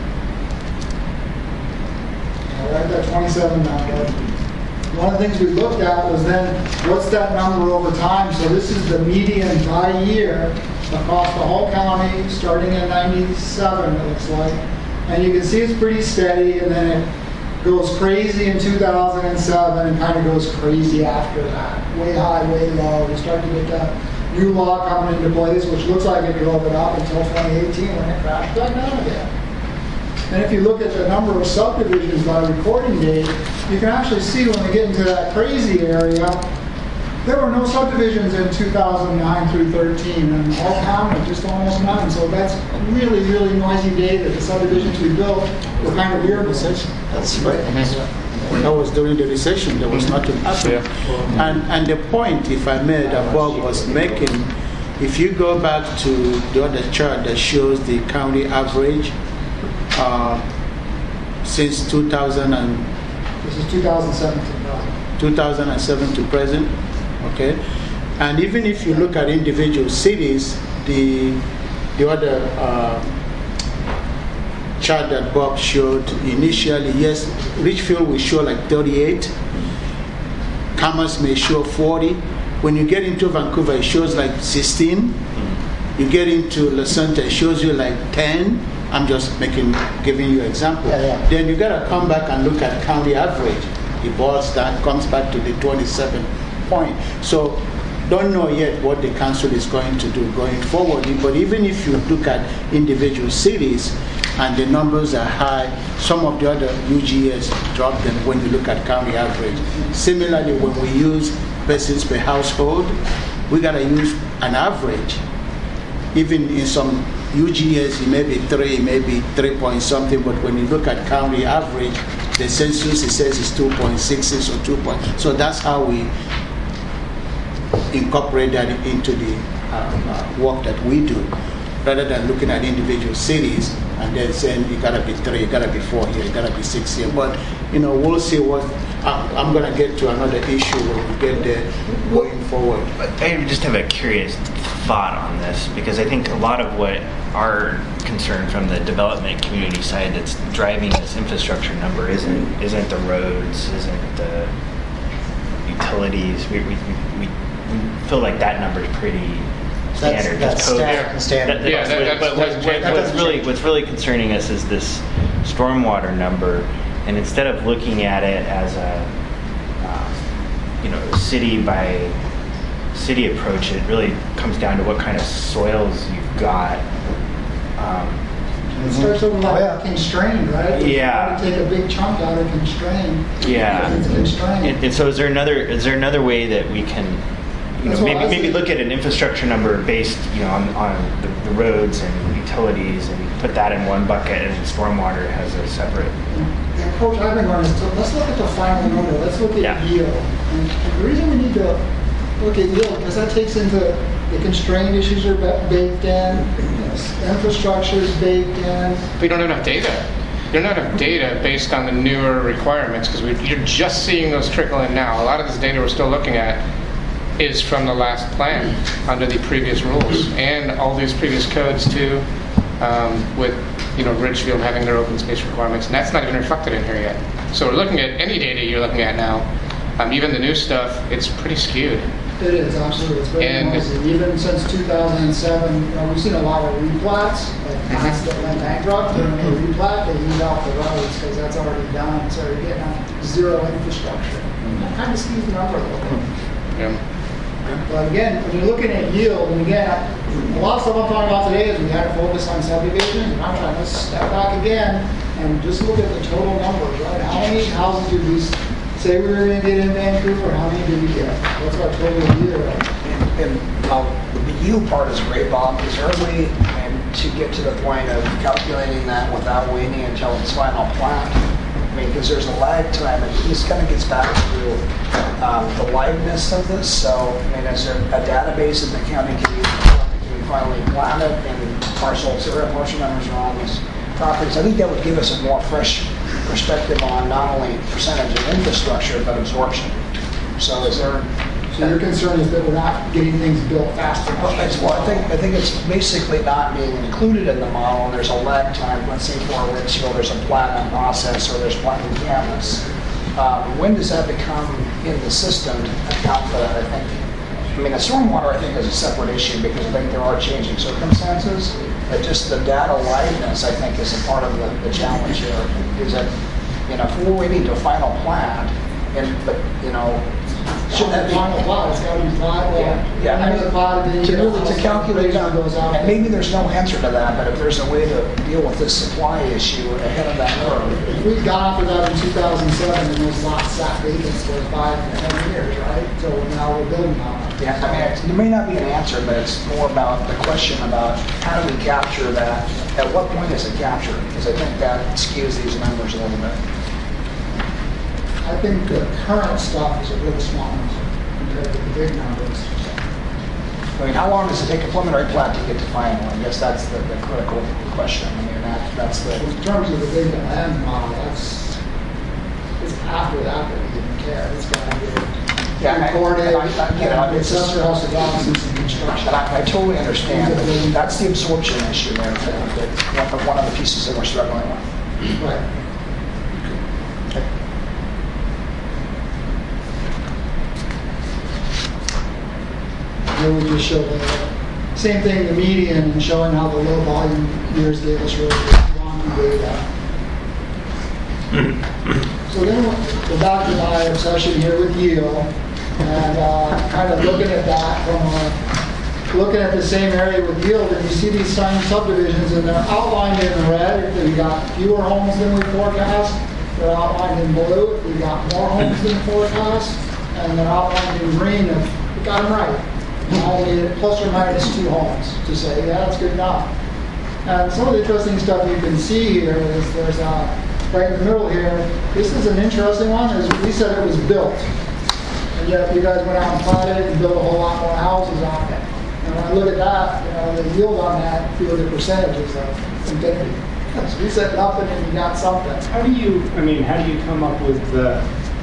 All right, that twenty-seven number. One of the things we looked at was then, what's that number over time? So this is the median by year across the whole county, starting in ninety-seven, it looks like. And you can see it's pretty steady, and then it goes crazy in two thousand seven and kind of goes crazy after that. Way high, way low. We start to get that new law coming into place, which looks like it drove it up until twenty eighteen when it crashed back down again. And if you look at the number of subdivisions by recording date, you can actually see when we get into that crazy area, there were no subdivisions in two thousand nine through thirteen, and all county, just almost none. So that's really, really noisy data. The subdivisions we built were kind of weird. That's right. Mm-hmm. That was during the recession. There was nothing happening. Yeah. And, and the point, if I may, that Bob was making, if you go back to the other chart that shows the county average, Uh, since two thousand and this is two thousand seven to present. two thousand seven to present, okay. And even if you look at individual cities, the the other uh, chart that Bob showed initially, yes, Ridgefield will show like thirty-eight. Commerce may show forty. When you get into Vancouver, it shows like sixteen. You get into La Santa, it shows you like ten. I'm just making, giving you example. Yeah, yeah. Then you gotta come back and look at county average. It boils down, comes back to the twenty-seven point. So don't know yet what the council is going to do going forward. But even if you look at individual cities and the numbers are high, some of the other U G S drop them when you look at county average. Similarly, when we use persons per household, we gotta use an average. Even in some U G S, it may be three, maybe three point something, but when you look at county average, the census, it says it's two point six six or two point. So that's how we incorporate that into the uh, uh, work that we do, rather than looking at individual cities and then saying you gotta be three, you gotta be four here, you gotta be six here. But you know, we'll see what. Uh, I'm gonna get to another issue when we get there going forward. I just have a curious thought on this, because I think a lot of what our concern from the development community side that's driving this infrastructure number isn't isn't the roads, isn't the utilities. We we, we, we feel like that number is pretty standard. That's, that's Just code. standard. standard. That- Yeah, that- but that's- what- hasn't what- changed. That what's doesn't really change. what's really concerning us is this stormwater number, and instead of looking at it as a uh, you know city by city approach, it really comes down to what kind of soils you've got. Um, It starts over Oh, yeah. like constrained, right? Yeah. You take a big chunk out of constrained. Yeah. It's constrained. And, and so, is there another is there another way that we can, you That's know, what maybe I maybe see. look at an infrastructure number based, you know, on, on the, the roads and utilities, and put that in one bucket, and stormwater has a separate. The approach I've been going is to, let's look at the final number, let's look at Yeah. yield. And the reason we need to look at yield, because that takes into the constrained issues are ba- baked in, infrastructure is baked in. We don't have enough data. You don't have enough data based on the newer requirements, because you're just seeing those trickle in now. A lot of this data we're still looking at is from the last plan under the previous rules, and all these previous codes too, um, with you know Ridgefield having their open space requirements, and that's not even reflected in here yet. So we're looking at any data you're looking at now, um, even the new stuff, it's pretty skewed. It is, absolutely, it's very And- noisy. Even since two thousand seven, you know, we've seen a lot of replats, like lots that went bankrupt, and when they replat, they leave out the roads, because that's already done, so you're getting a zero infrastructure. That kind of skews the number a little bit. Yeah. But again, when you're looking at yield, and again, a lot of stuff I'm talking about today is we had to focus on subdivisions, and I'm trying to step back again and just look at the total numbers, right? How many houses did we say we were going to get in Vancouver? How many did we get? What's our total yield? And, and uh, the yield part is great, Bob. Is there a way and to get to the point of calculating that without waiting until it's final plat? I mean, because there's a lag time, and this kind of gets back to um, the liveness of this. So, I mean, is there a database that the county can use can we finally plat it and parcel serial parcel numbers are on these properties? I think that would give us a more fresh perspective on not only percentage of infrastructure but absorption. So, is there? So your concern is that we're not getting things built fast enough? Well, it's- well, I think, I think it's basically not being included in the model, and there's a lag time. Let's say for Ridgefield, there's a platinum process, or there's platinum canvas. Um, when does that become in the system to account for that? I think, I mean, the stormwater, I think, is a separate issue, because I think there are changing circumstances, but just the data liveness, I think, is a part of the, the challenge here. Is that, you know, if we're waiting to final plat, and, but, you know, should that be Final plot, it's got to be plot, well, Yeah, yeah, I mean, the plot, then you to get really, a to house calculate, that goes out. and maybe there's no answer to that, but if there's a way to deal with this supply issue ahead of that curve. If we'd gone after that in two thousand seven, and those lots sat vacant for five, ten years, right? So now we're building on it. Yeah, I mean, it's- there may not be an answer, but it's more about the question about how do we capture that? At what point is it captured? Because I think that skews these numbers a little bit. I think the current stuff is a really small number compared to the big numbers. I mean, how long does it take a preliminary plat to get to final? I guess that's the, the critical question. I mean, that, that's the. In terms of the big land model, that's, it's after that that we didn't care. It's got to be Yeah, I- recorded, I- I- you know, it's just- assessor has to document some construction. And I, I totally understand, but that's the absorption issue there, that, that one of the pieces that we're struggling with. Right. Then we just show the same thing, the median, and showing how the low volume years gave us really long data. So then we'll go back to my obsession here with yield, and uh, kind of looking at that from a, looking at the same area with yield, and you see these tiny subdivisions, and they're outlined in red if we got fewer homes than we forecast. They're outlined in blue if we got more homes than forecast, and they're outlined in green if we got them right. Only plus or minus two homes to say, yeah, that's good enough. And some of the interesting stuff you can see here is there's a, right in the middle here, this is an interesting one, is we said it was built. And yet you guys went out and plotted it and built a whole lot more houses on it. And when I look at that, you know, the yield on that, feel the percentages of infinity. So we said nothing and you got something. How do you, I mean, how do you come up with the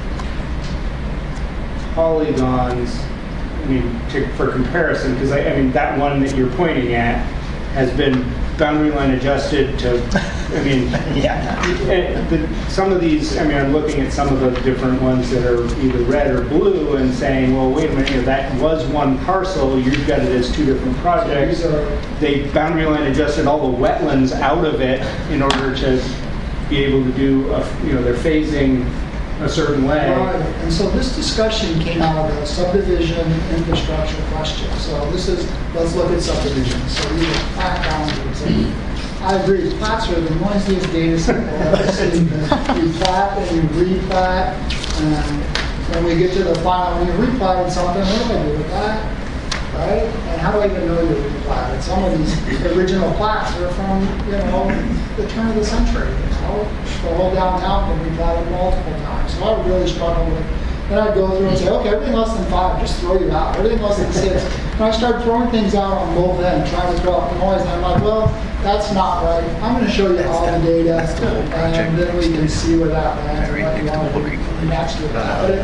polygons, I mean, to, for comparison? Because I, I mean, that one that you're pointing at has been boundary line adjusted to, I mean, Yeah. and the, some of these, I mean, I'm looking at some of the different ones that are either red or blue and saying, well, wait a minute, that was one parcel, you've got it as two different projects. They boundary line adjusted all the wetlands out of it in order to be able to do, a, you know, they're phasing a certain way. Right. And so this discussion came out of the subdivision infrastructure question. So this is, let's look at subdivisions. So these are plat boundaries. And I agree, plats are the noisiest data set I've ever seen. You plat and you replat, and when we get to the final, when you replatted something, what do I do with that? Right? And how do I even know you're replatted? Some of these original plats are from, you know, the turn of the century. You know, the whole downtown can be platted multiple times. So I really struggle with. Then I'd go through and say, okay, everything less than five, just throw you out. Everything less than six. And I start throwing things out on both ends, trying to throw out the noise. And I'm like, well, that's not right. I'm going to show you all the data, and then we can see where that lands and what you want to do next with that. But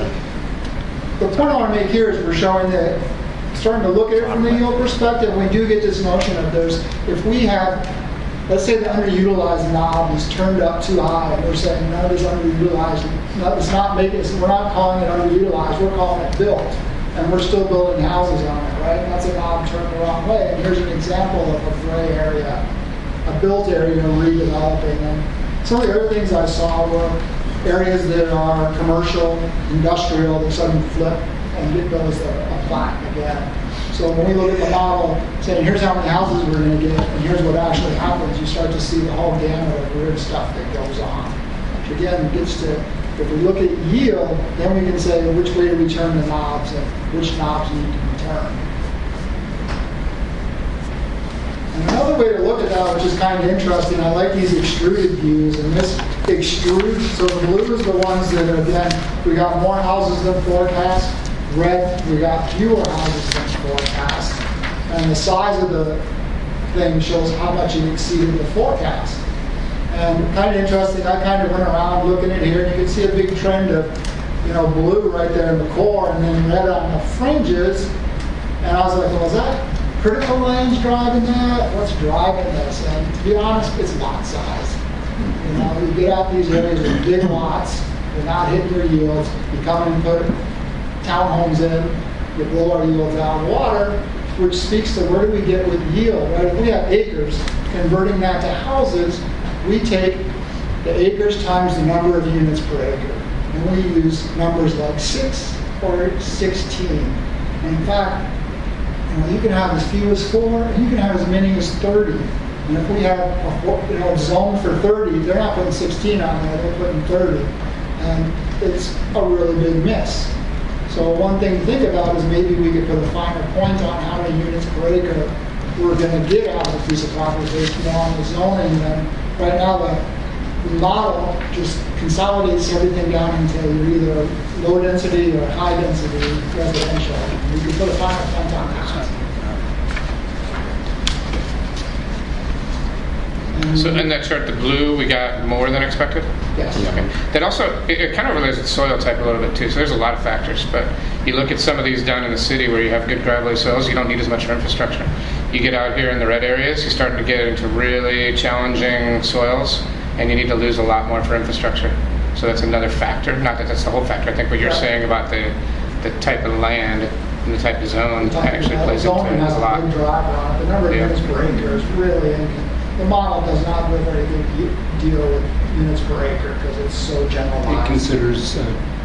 it, the point I want to make here is we're showing that, starting to look at it from the yield perspective, we do get this notion of there's, if we have, let's say the underutilized knob is turned up too high, and we're saying none of this underutilized, no, it's not making it, we're not calling it underutilized, we're calling it built, and we're still building houses on it, right? And that's a knob turned the wrong way. And here's an example of a gray area, a built area redeveloping. And some of the other things I saw were areas that are commercial, industrial, that suddenly flip and get those a plat again. So when we look at the model, saying here's how many houses we're going to get, and here's what actually happens, you start to see the whole gamut of weird stuff that goes on. Which again gets to, if we look at yield, then we can say which way do we turn the knobs and which knobs need to be turned. And another way to look at that, which is kind of interesting, I like these extruded views, and this extrude, so the blue is the ones that, again, we got more houses than forecast. Red, we got fewer houses than forecast. And the size of the thing shows how much it exceeded the forecast. And kind of interesting, I kind of went around looking at here, and you can see a big trend of, you know, blue right there in the core, and then red on the fringes. And I was like, well, is that critical lanes driving that? What's driving this? And to be honest, it's lot size. You know, you get out these areas with big lots, you're not hitting your yields, you come in and put townhomes in, you blow our yields out of water, which speaks to where do we get with yield, right? If we have acres, converting that to houses, we take the acres times the number of units per acre. And we use numbers like six or sixteen. And in fact, you know, you can have as few as four, and you can have as many as thirty. And if we have a, you know, zone for thirty, they're not putting sixteen on there, they're putting thirty. And it's a really big miss. So one thing to think about is maybe we could put a finer point on how many units per acre we're going to get out of a piece of property based on the zoning. And right now the model just consolidates everything down into you're either low density or high density residential. We could put a finer point on that. So in that chart, the blue, we got more than expected? Yes. Okay. That also, it, it kind of relates to soil type a little bit too, so there's a lot of factors, but you look at some of these down in the city where you have good gravelly soils, you don't need as much infrastructure. You get out here in the red areas, you start to get into really challenging soils, and you need to lose a lot more for infrastructure. So that's another factor, not that that's the whole factor. I think what you're Yeah. saying about the, the type of land and the type of zone actually plays into Zoning it has a a lot. big drive on it. The number of Yeah. units per acre is really, the model does not do a very good u- deal with units per acre because it's so It generalized. considers uh,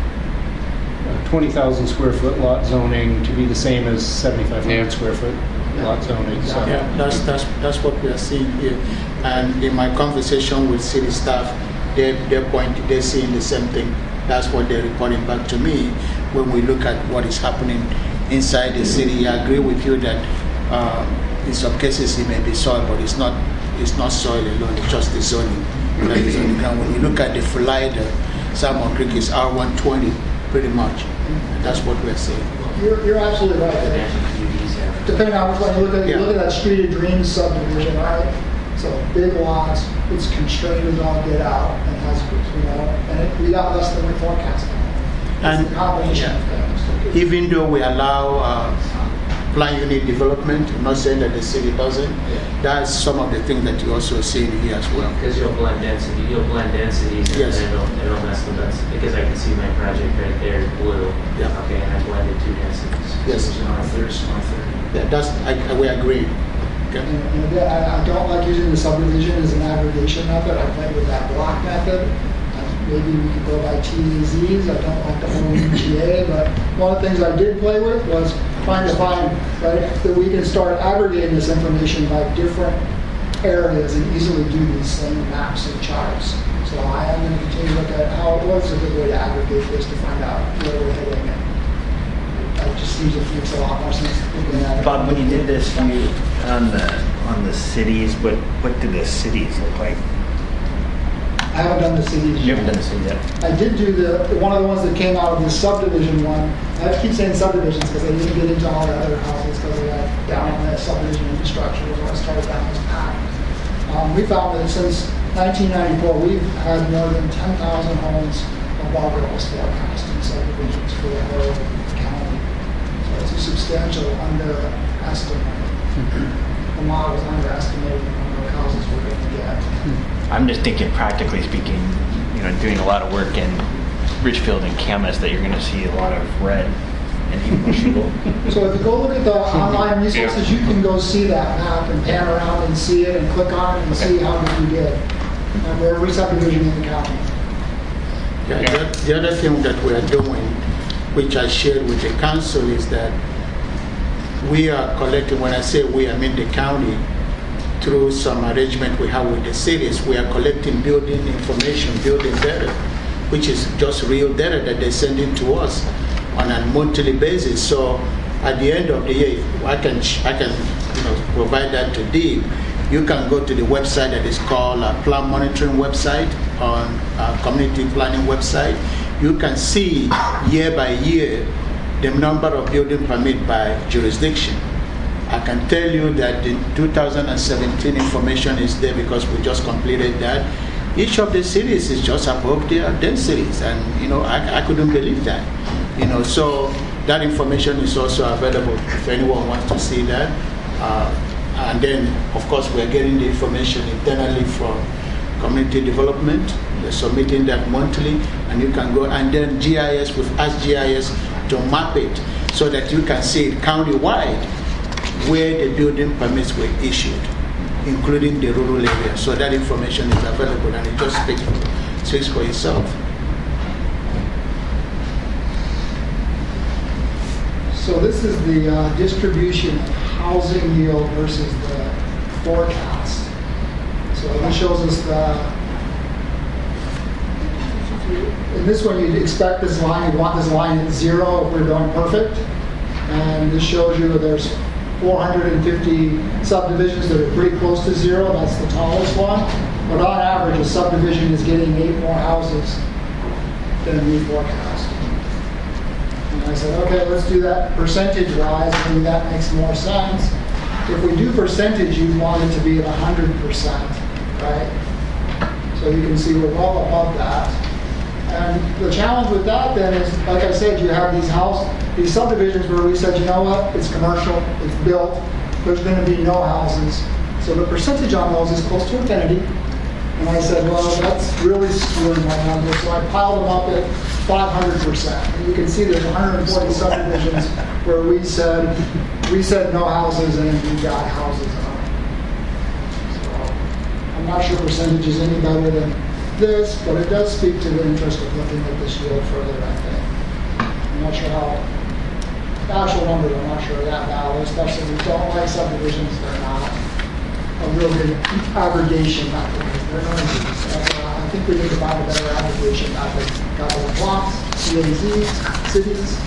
uh, twenty thousand square foot lot zoning to be the same as seventy-five hundred Yeah. square foot lot zoning. So Yeah, that's, that's, that's what we are seeing here. And in my conversation with city staff, they, they point, they're seeing the same thing. That's what they're reporting back to me when we look at what is happening inside the city. I agree with you that uh, in some cases it may be soil, but it's not, it's not soil alone, it's just the zoning that is on the ground. When you look at the Florida, Salmon Creek is R one twenty, pretty much. And that's what we're seeing. You're, you're absolutely right. Imagine Q Ds have. Depending on which one you look at, you Yeah. look at that Street of Dreams subdivision, right? So big lots, it's constrained as all get out, and has, you know, and it, we got less than we forecasted. It's And- a combination of things. Even though we allow uh, plan unit development, I'm not saying that the city doesn't, that's some of the things that you also see in here as well. Because you'll blend density, you'll blend densities and Yes. then it'll, it'll mess with us. Because I can see my project right there is blue. Yeah. Okay, and I blended two densities. Yes. So it's an R thirty, R thirty. Yeah, that's, I, I- we agree. Okay. And, and again, I, I don't like using the subdivision as an aggregation method. I play with that block method. Uh, Maybe we could go by T E Zs. I don't like the whole U G A, but one of the things I did play with was trying to find, right, that we can start aggregating this information by different areas and easily do these same maps and charts. So I am going to continue to look at how, what's a good way to aggregate this to find out where we're heading. And it just seems it makes a lot more sense looking at it. Bob, when you did this, you, on the on the cities, what what did the cities look like? I haven't done the cities You yet. haven't done the cities yet. I did do the, one of the ones that came out of the subdivision one. I keep saying subdivisions because I didn't get into all the other houses because they got down on the subdivision infrastructure was when I started down this path. Um, we found that since nineteen ninety-four, we've had more than ten thousand homes above what was forecast in subdivisions for the whole county. So it's a substantial underestimate. The model was underestimating the number of houses we're going to get. I'm just thinking, practically speaking, you know, doing a lot of work in Richfield and Camas, that you're going to see a lot of red and even shingle. So if you go look at the online resources, you can go see that map and pan around and see it and click on it and see how good you did. And we're re-subdivision in the county. Yeah, the, the other thing that we are doing, which I shared with the council, is that we are collecting, when I say we, I mean the county, through some arrangement we have with the cities, we are collecting building information, building data, which is just real data that they send in to us on a monthly basis. So at the end of the year, I can, I can you know, provide that to Dee. You can go to the website that is called uh, Plan Monitoring website, on uh, Community Planning website. You can see year by year the number of building permit by jurisdiction. I can tell you that the two thousand seventeen information is there because we just completed that. Each of the cities is just above their densities, and you know I, I couldn't believe that. You know, so that information is also available if anyone wants to see that. Uh, and then, of course, we're getting the information internally from community development. They're submitting that monthly, and you can go, and then G I S with Ask G I S to map it so that you can see it countywide where the building permits were issued, including the rural area. So that information is available, and it just speaks, speaks for itself. So this is the uh, distribution of housing yield versus the forecast. So this shows us the, in this one you'd expect this line, you'd want this line at zero if we're going perfect. And this shows you there's four hundred fifty subdivisions that are pretty close to zero. That's the tallest one. But on average, a subdivision is getting eight more houses than we forecast. And I said, okay, let's do that percentage-wise. Maybe that makes more sense. If we do percentage, you'd want it to be at one hundred percent, right? So you can see we're well above that. And the challenge with that then is, like I said, you have these house, these subdivisions where we said, you know what, it's commercial, it's built, there's going to be no houses. So the percentage on those is close to infinity. And I said, well, that's really screwing my numbers. So I piled them up at five hundred percent. And you can see there's one hundred forty subdivisions where we said, we said no houses and we got houses on it. So I'm not sure percentage is any better than this, but it does speak to the interest of looking at this yield further, I think. I'm not sure how, the actual numbers, I'm not sure that valid, especially if we don't like subdivisions, they're not a real good aggregation method. They're noisy. So, uh, I think we need to find a better aggregation method. Couple of blocks, C A Zs, cities.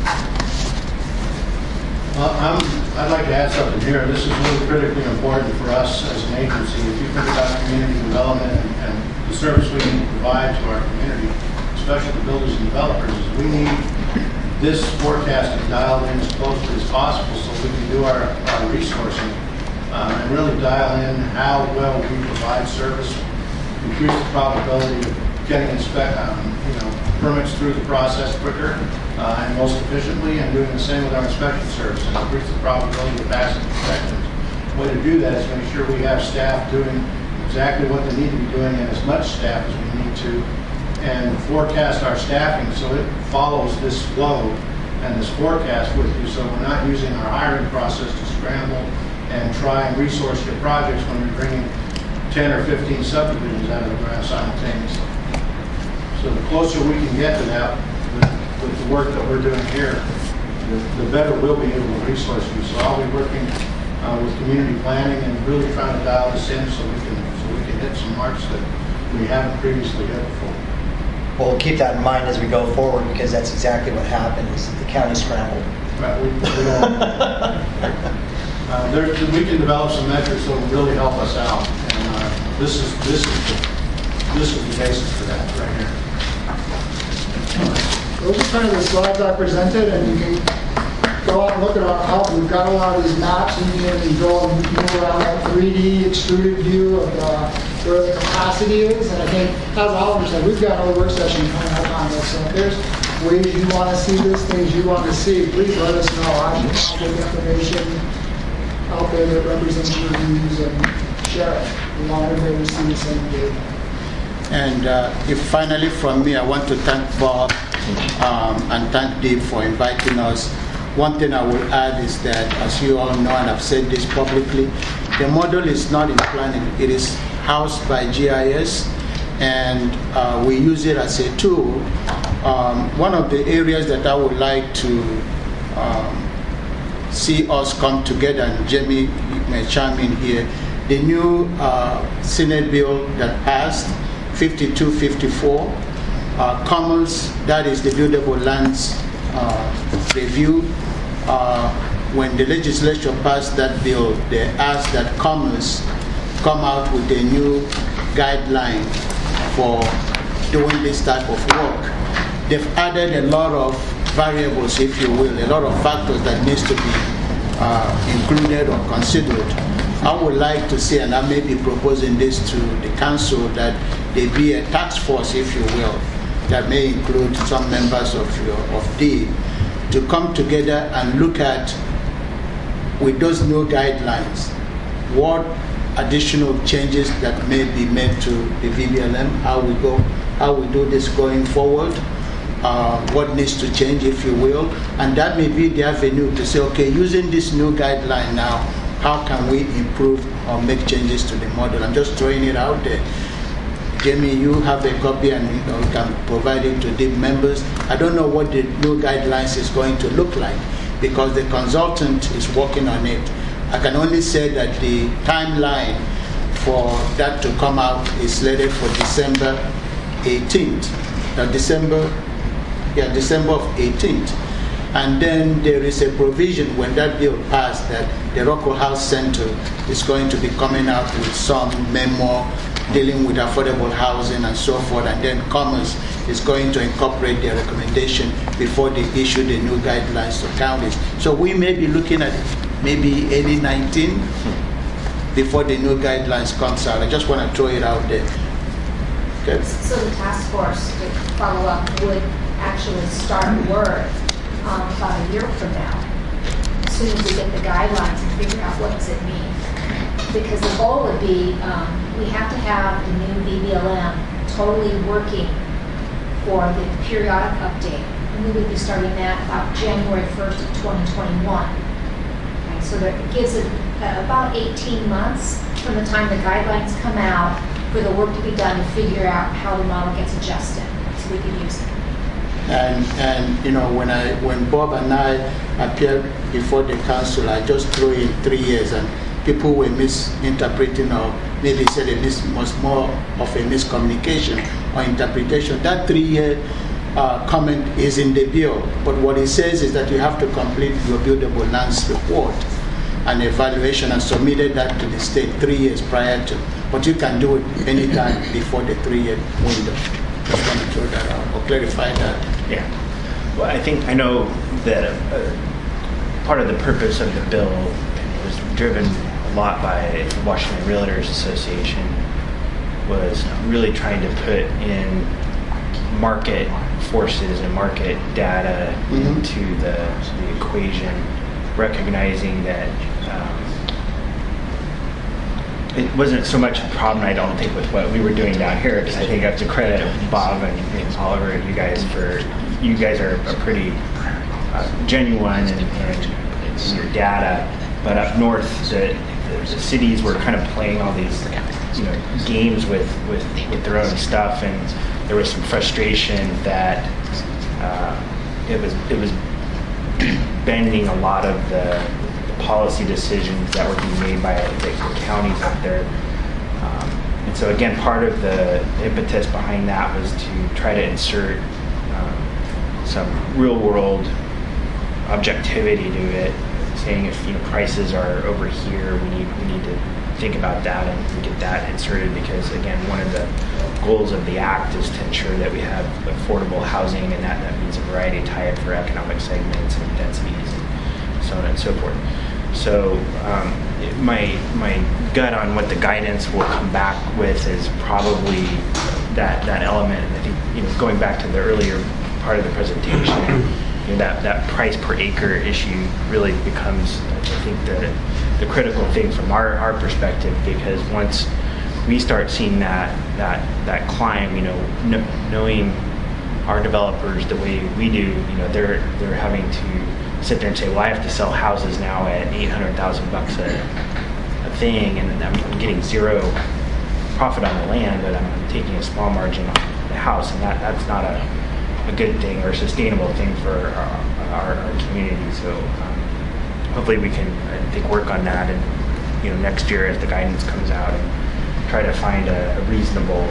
Uh, I'm, I'd like to add something here. This is really critically important for us as an agency. If you think about community development and, and the service we need to provide to our community, especially the builders and developers, is we need this forecasting dialed in as closely as possible so we can do our, our resourcing uh, and really dial in how well we provide service, increase the probability of getting inspect, um, you know, permits through the process quicker uh, and most efficiently, and doing the same with our inspection service and increase the probability of passing inspections. The way to do that is make sure we have staff doing exactly what they need to be doing and as much staff as we need to, and forecast our staffing so it follows this flow and this forecast with you, so we're not using our hiring process to scramble and try and resource your projects when you're bringing ten or fifteen subdivisions out of the ground simultaneously. So the closer we can get to that with, with the work that we're doing here, the, the better we'll be able to resource you. So I'll be working uh, with community planning and really trying to dial this in so we can so we can hit some marks that we haven't previously hit before. Well, we'll keep that in mind as we go forward, because that's exactly what happened, is the county scrambled. Right, we, we don't, uh, there, we can develop some metrics that will really help us out, and uh, this is this is the, this is the basis for that right here. Those are kind of the slides I presented, and you can go out and look at our help. We've got a lot of these maps, and you can go and move around that three D extruded view of uh, where the capacity is. And I think, as Oliver said, we've got another work session coming up on this. So if there's ways you want to see this, things you want to see, please let us know. I can get information out there that represents your views and share it. We want everybody to see the same data. And uh, if finally from me, I want to thank Bob um, and thank Dave for inviting us. One thing I will add is that, as you all know, and I've said this publicly, the model is not in planning. It is housed by G I S, and uh, we use it as a tool. Um, one of the areas that I would like to um, see us come together, and Jamie may chime in here, the new uh, Senate bill that passed, fifty-two fifty-four, uh, Commons, that is the buildable lands uh, review. Uh, when the legislature passed that bill, they asked that Commons come out with a new guideline for doing this type of work. They've added a lot of variables, if you will, a lot of factors that needs to be uh, included or considered. I would like to see, and I may be proposing this to the council, that there be a task force, if you will, that may include some members of, your, of D, to come together and look at, with those new guidelines, what additional changes that may be made to the V B L M, how we go, how we do this going forward, uh, what needs to change, if you will, and that may be the avenue to say, okay, using this new guideline now, how can we improve or make changes to the model? I'm just throwing it out there. Jamie, you have a copy and you know, can provide it to the members. I don't know what the new guidelines is going to look like because the consultant is working on it. I can only say that the timeline for that to come out is slated for December eighteenth. Now December, yeah, December of eighteenth. And then there is a provision when that bill passed that the Rockwell House Center is going to be coming out with some memo dealing with affordable housing and so forth, and then Commerce is going to incorporate their recommendation before they issue the new guidelines to counties. So we may be looking at maybe early nineteen before the new guidelines comes out. I just want to throw it out there. Okay. So the task force to follow up would actually start work um, about a year from now, as soon as we get the guidelines and figure out what does it mean. Because the goal would be um, we have to have the new B B L M totally working for the periodic update. And we would be starting that about January first of twenty twenty-one. Okay, so that it gives it uh, about eighteen months from the time the guidelines come out for the work to be done to figure out how the model gets adjusted so we can use it. And, and you know, when I when Bob and I appeared before the council, I just threw in three years, and people were misinterpreting, or maybe said it was more of a miscommunication or interpretation. That three-year uh, comment is in the bill, but what it says is that you have to complete your buildable lands report and evaluation and submitted that to the state three years prior to. But you can do it anytime before the three-year window. Just want to throw that out or clarify that. Yeah. Well, I think I know that uh, part of the purpose of the bill was driven a lot by the Washington Realtors Association, was really trying to put in market forces and market data mm-hmm. into the, the equation, recognizing that um, it wasn't so much a problem, I don't think, with what we were doing down here, because I think I have to credit Bob and, and Oliver and you guys for, you guys are, are pretty uh, genuine and, and in your data, but up north, the, the, the cities were kind of playing all these, you know, games with, with, with their own stuff, and there was some frustration that uh, it was it was bending a lot of the policy decisions that were being made by the counties up there. Um, and so again, part of the impetus behind that was to try to insert um, some real world objectivity to it, saying if, you know, prices are over here, we need we need to think about that and get that inserted, because again, one of the goals of the act is to ensure that we have affordable housing, and that, that means a variety type for economic segments and densities and so on and so forth. So um, it, my my gut on what the guidance will come back with is probably that that element. I think, you know, going back to the earlier part of the presentation, you know, that that price per acre issue really becomes, I think, the the critical thing from our, our perspective, because once we start seeing that that that climb, you know, kn knowing our developers the way we do, you know, they're they're having to sit there and say, well, I have to sell houses now at eight hundred thousand bucks a, a thing, and I'm getting zero profit on the land, but I'm taking a small margin on the house, and that that's not a, a good thing or a sustainable thing for our, our, our community. So um, hopefully we can, I think, work on that, and, you know, next year as the guidance comes out, and try to find a, a reasonable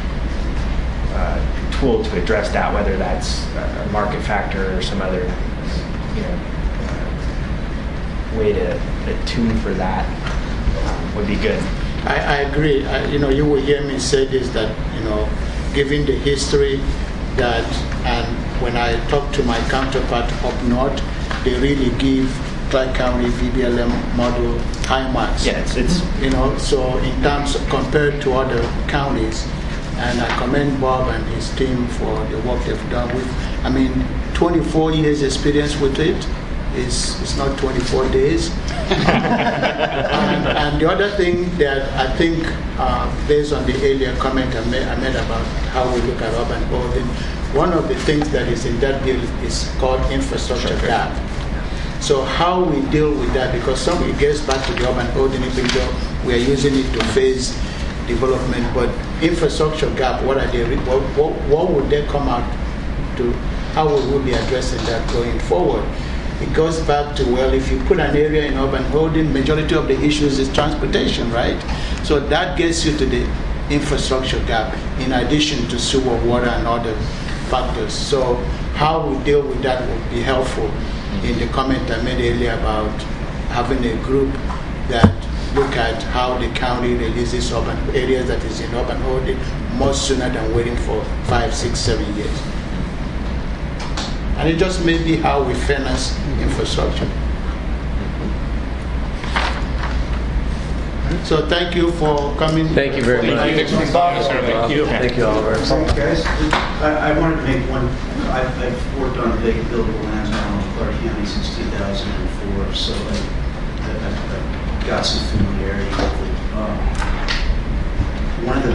uh, tool to address that, whether that's a market factor or some other, you know, uh, way to, to tune for that um, would be good. I, I agree. I, you know, you will hear me say this, that, you know, given the history that, and when I talk to my counterpart up north, they really give Clark County V B L M model high marks. Yeah, it's, it's you know, so in terms of compared to other counties, and I commend Bob and his team for the work they've done with, I mean, twenty-four years experience with it is it's not twenty-four days. and, and the other thing that I think, uh, based on the earlier comment I made, I made about how we look at urban holding, one of the things that is in that bill is called infrastructure Sure. gap. So how we deal with that, because some it gets back to the urban holding, even though we are using it to phase development, but infrastructure gap, what are they, what, what, what would they come out to, how will we be addressing that going forward? It goes back to, well, if you put an area in urban holding, majority of the issues is transportation, right? So that gets you to the infrastructure gap, in addition to sewer, water, and other factors. So how we deal with that would be helpful. In the comment I made earlier about having a group that look at how the county releases urban areas that is in urban holding much sooner than waiting for five, six, seven years. And it just may be how we finance infrastructure. So thank you for coming. Thank you very much. Thank you. Thank you. Thank you, Oliver. Thanks, guys. I, I wanted to make one. I've, I've worked on vacant buildable lands now in Clark County since two thousand four, so I, I, I've got some familiarity with it. Um, one of the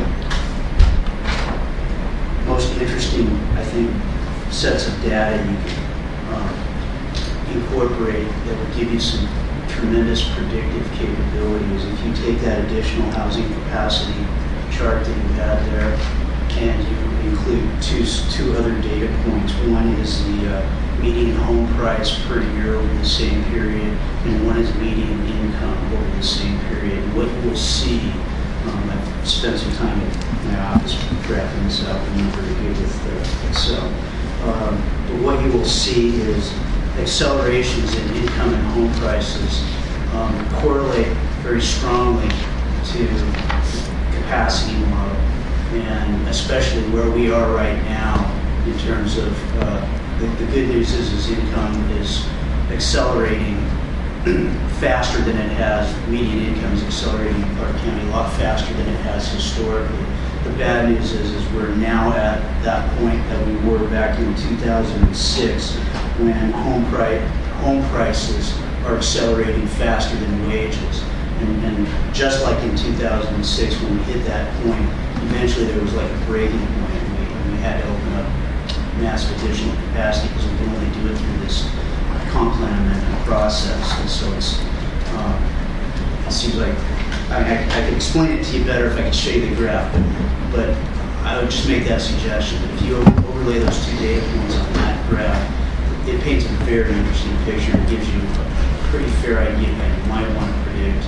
most interesting, I think, sets of data you can um, incorporate that will give you some tremendous predictive capabilities. If you take that additional housing capacity chart that you had there, and you include two two other data points. One is the uh, median home price per year over the same period, and one is median income over the same period. And what you will see, um, I've spent some time in my office drafting this up, and I'm very good with uh, Excel. Um, but what you will see is accelerations in income and home prices um, correlate very strongly to capacity model, and especially where we are right now in terms of uh, the, the good news is, is income is accelerating faster than it has. Median income is accelerating in Clark County a lot faster than it has historically. The bad news is, is we're now at that point that we were back in two thousand six when home, pri home prices are accelerating faster than wages. And, and just like in two thousand six when we hit that point, eventually there was like a breaking point, and we, and we had to open up massive additional capacity because we can only do it through this comp plan amendment process. And so it's, um, it seems like, I, mean, I, I could explain it to you better if I could show you the graph, but, but I would just make that suggestion. That if you overlay those two data points on that graph, it paints a very interesting picture. It gives you a pretty fair idea of how you might want to predict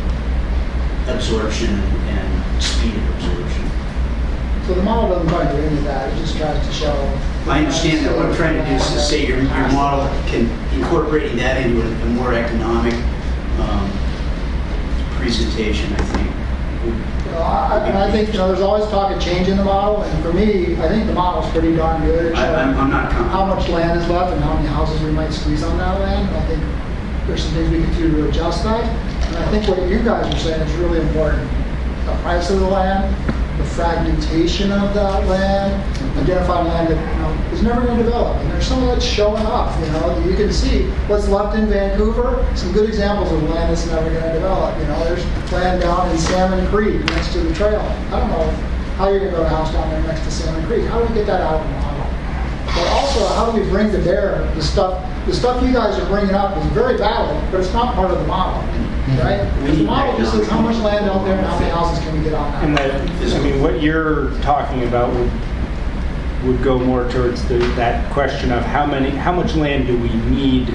absorption and speed of absorption. So the model doesn't quite do any of that, it just tries to show. I understand that what I'm trying to do is to say your, your model can incorporating that into a, a more economic um, presentation, I think. You know, I, and I think, you know, there's always talk of changing the model, and for me, I think the model's pretty darn good. I, I'm, I'm not confident. How much land is left and how many houses we might squeeze on that land. I think there's some things we can do to adjust that. And I think what you guys are saying is really important. The price of the land, the fragmentation of that land, identifying land that, you know, is never going to develop. And there's some of that's showing up, you know. You can see what's left in Vancouver, some good examples of land that's never going to develop. You know, there's land down in Salmon Creek next to the trail. I don't know how you're going to build a house down there next to Salmon Creek. How do we get that out of the model? But also, how do we bring to bear the stuff, the stuff you guys are bringing up is very valid, but it's not part of the model, right? The model just says how much land out there and how many houses can we get on that. And that, I mean, what you're talking about would would go more towards the, that question of how many, how much land do we need,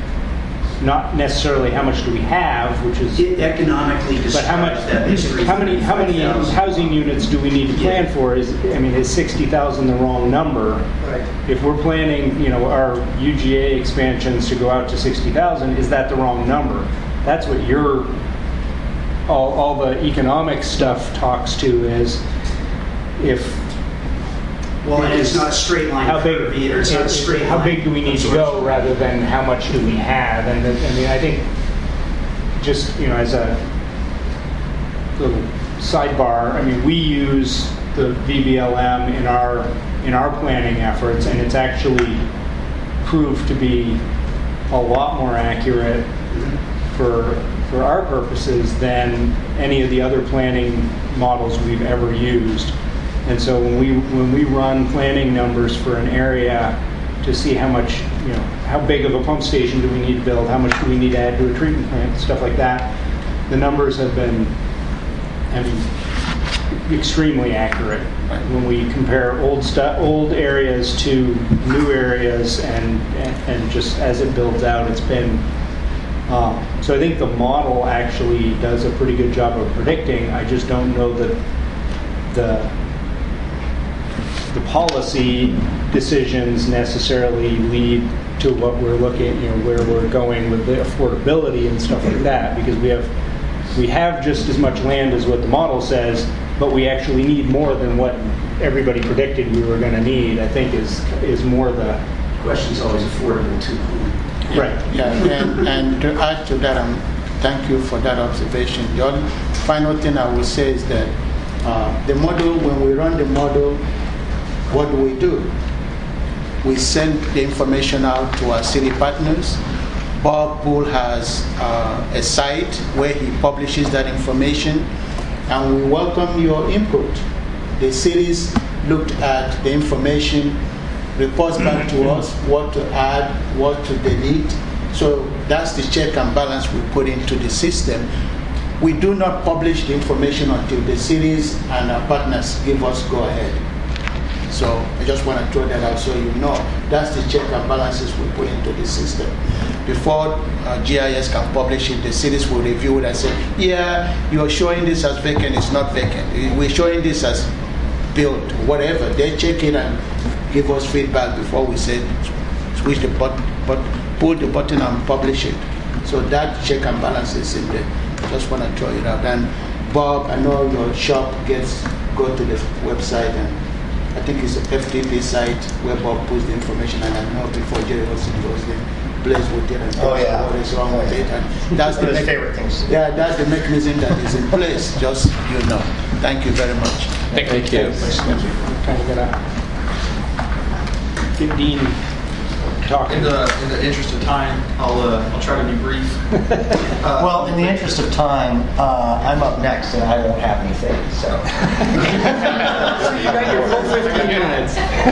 not necessarily how much do we have, which is it economically, but how much, how many, how many housing units do we need to plan yeah. for? Is I mean, is sixty thousand the wrong number? Right. If we're planning, you know, our U G A expansions to go out to sixty thousand, is that the wrong number? That's what your all all the economic stuff talks to is if. Well, and it's not a straight line how big, curve either. It's not a straight how line. big do we need to go rather than how much do we have? And the, I mean, I think just, you know, as a little sidebar, I mean, we use the V B L M in our in our planning efforts, and it's actually proved to be a lot more accurate for for our purposes than any of the other planning models we've ever used. And so when we when we run planning numbers for an area to see how much, you know, how big of a pump station do we need to build, how much do we need to add to a treatment plant, stuff like that, the numbers have been, I mean, extremely accurate when we compare old stuff, old areas to new areas, and, and and just as it builds out, it's been. Um, so I think the model actually does a pretty good job of predicting. I just don't know that the the policy decisions necessarily lead to what we're looking, you know, where we're going with the affordability and stuff like that, because we have we have just as much land as what the model says, but we actually need more than what everybody predicted we were going to need. I think is is more the question's always affordable too. Right. Yeah, and, and to add to that, um, thank you for that observation. The other final thing I will say is that uh, the model, when we run the model, what do we do? We send the information out to our city partners. Bob Bull has uh, a site where he publishes that information. and we welcome your input. The cities looked at the information, reports back to us what to add, what to delete. So that's the check and balance we put into the system. We do not publish the information until the cities and our partners give us go ahead. So I just want to throw that out so you know. That's the check and balances we put into the system. Before uh, G I S can publish it, the cities will review it and say, yeah, you're showing this as vacant, it's not vacant. We're showing this as built, whatever. They check it and give us feedback before we say, switch the button, but pull the button and publish it. So that check and balance is in there. Just want to throw it out. And Bob, I know your shop gets, go to the website, and I think it's a F T P site where Bob puts the information, and I know before Jerry Olsen goes there, plays with it and tells Oh, yeah. what is wrong with it. And that's One the of his mech- favorite things. Yeah, that's the mechanism that is in place, just you know. Thank you very much. Thank you. Kind of gonna get Dean talking. In the, in the interest of time, I'll, uh, I'll try to be brief. Uh, Well, in the interest of time, uh, I'm up next and I won't have anything, so. You got your full fifteen minutes.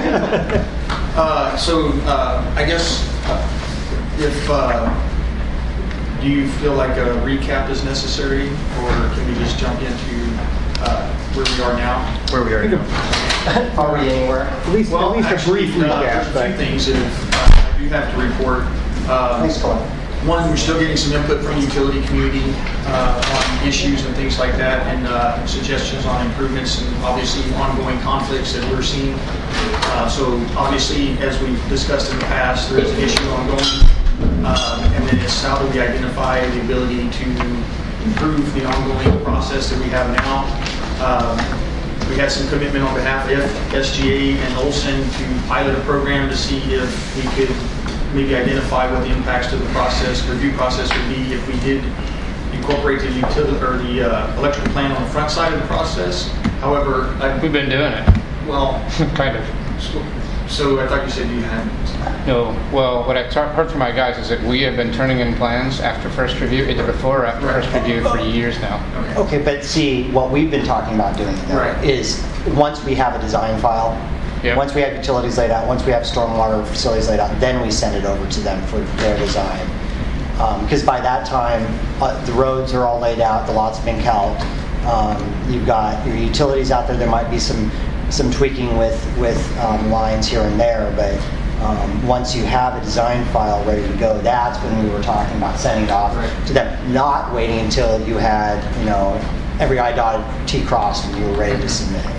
Uh, so, uh, I guess, uh, if, uh, do you feel like a recap is necessary, or can we just jump into uh, where we are now? Where we are now. Are we anywhere? At least, Well, at least actually, a brief uh, recap. there's a few but- things that uh, I do have to report. Um, Thanks, Colin. One, we're still getting some input from the utility community uh, on issues and things like that, and uh, suggestions on improvements, and obviously ongoing conflicts that we're seeing. Uh, so obviously, as we've discussed in the past, there is an issue ongoing, um, and then it's how do we identify the ability to improve the ongoing process that we have now. Um, we had some commitment on behalf of S G A and Olson to pilot a program to see if we could maybe identify what the impacts to the process, review process would be if we did incorporate the utility or the uh, electrical plan on the front side of the process. However, I, We've been doing it, well, kind of. so, so I thought you said you had. No, well, what I've ta- heard from my guys is that we have been turning in plans after first review, either before or after Right. first review for years now. Okay. Okay, but see, what we've been talking about doing though Right. is once we have a design file, Yeah. once we have utilities laid out, once we have stormwater facilities laid out, then we send it over to them for their design. Because by that time, uh, the roads are all laid out, the lots have been calced. Um, you've got your utilities out there. There might be some some tweaking with with um, lines here and there, but um, once you have a design file ready to go, that's when we were talking about sending it off Right. to them, not waiting until you had you know every I dotted, T crossed, and you were ready to submit it.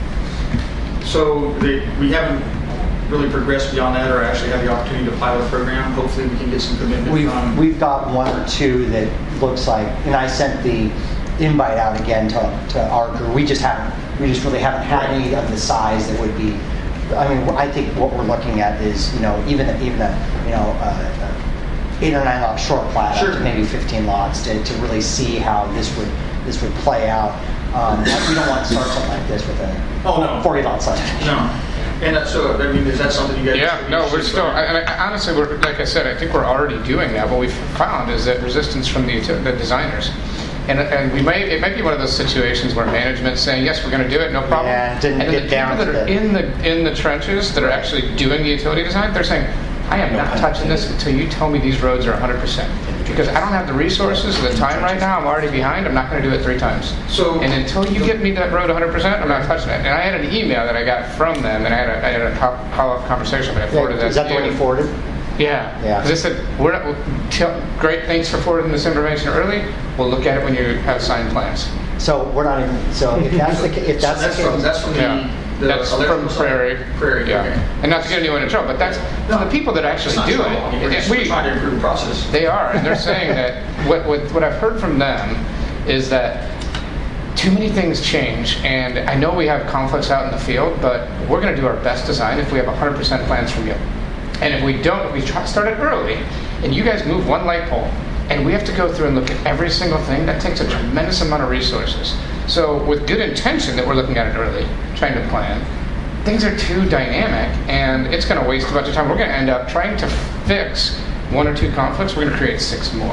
So the, we haven't really progressed beyond that, or actually had the opportunity to pilot a program. Hopefully, we can get some commitment We've, from. we've got one or two that looks like, and I sent the invite out again to, to our crew. We just haven't, we just really haven't had any of the size that would be, I mean, I think what we're looking at is, you know, even, even a, you know, uh, eight or nine lot short plat up Sure. to maybe fifteen lots to, to really see how this would, this would play out. Um, we don't want to start something like this with a Oh, no. forty lot site. No. And uh, so, I mean, is that something you guys? Yeah, no, we're still, I- and I- honestly, we're, like I said, I think we're already doing that. What we've found is that resistance from the, uti- the designers. And, and we may, it might be one of those situations where management's saying, yes, we're going to do it, no problem. Yeah, it didn't and then get the down people to that are the- in the, in the trenches that are actually doing the utility design, they're saying, I am not touching this until you tell me these roads are one hundred percent. Because I don't have the resources or the time right now, I'm already behind, I'm not going to do it three times. So- and until you get me that road one hundred percent, I'm not touching it. And I had an email that I got from them, and I had a, I had a co- follow-up conversation, but I forwarded that Is that to the one you. you forwarded? Yeah. Yeah. Because I said, we're not, tell, great, thanks for forwarding this information early. We'll look at it when you have signed plans. So we're not even, so if that's the, ca- if So that's the that's from, case. that's from the, Yeah. the That's from electrical side? Prairie. Prairie, Yeah. okay. And not to get anyone in trouble, but that's, no, the people that actually It's not do trouble. I mean, it. We're it- just we- trying to improve the process. They are, and they're saying that what, what, what I've heard from them is that too many things change, and I know we have conflicts out in the field, but we're going to do our best design if we have one hundred percent plans from you. And if we don't, if we try, start it early, and you guys move one light pole, and we have to go through and look at every single thing, that takes a tremendous amount of resources. So with good intention that we're looking at it early, trying to plan, things are too dynamic, and it's going to waste a bunch of time. We're going to end up trying to fix one or two conflicts. We're going to create six more.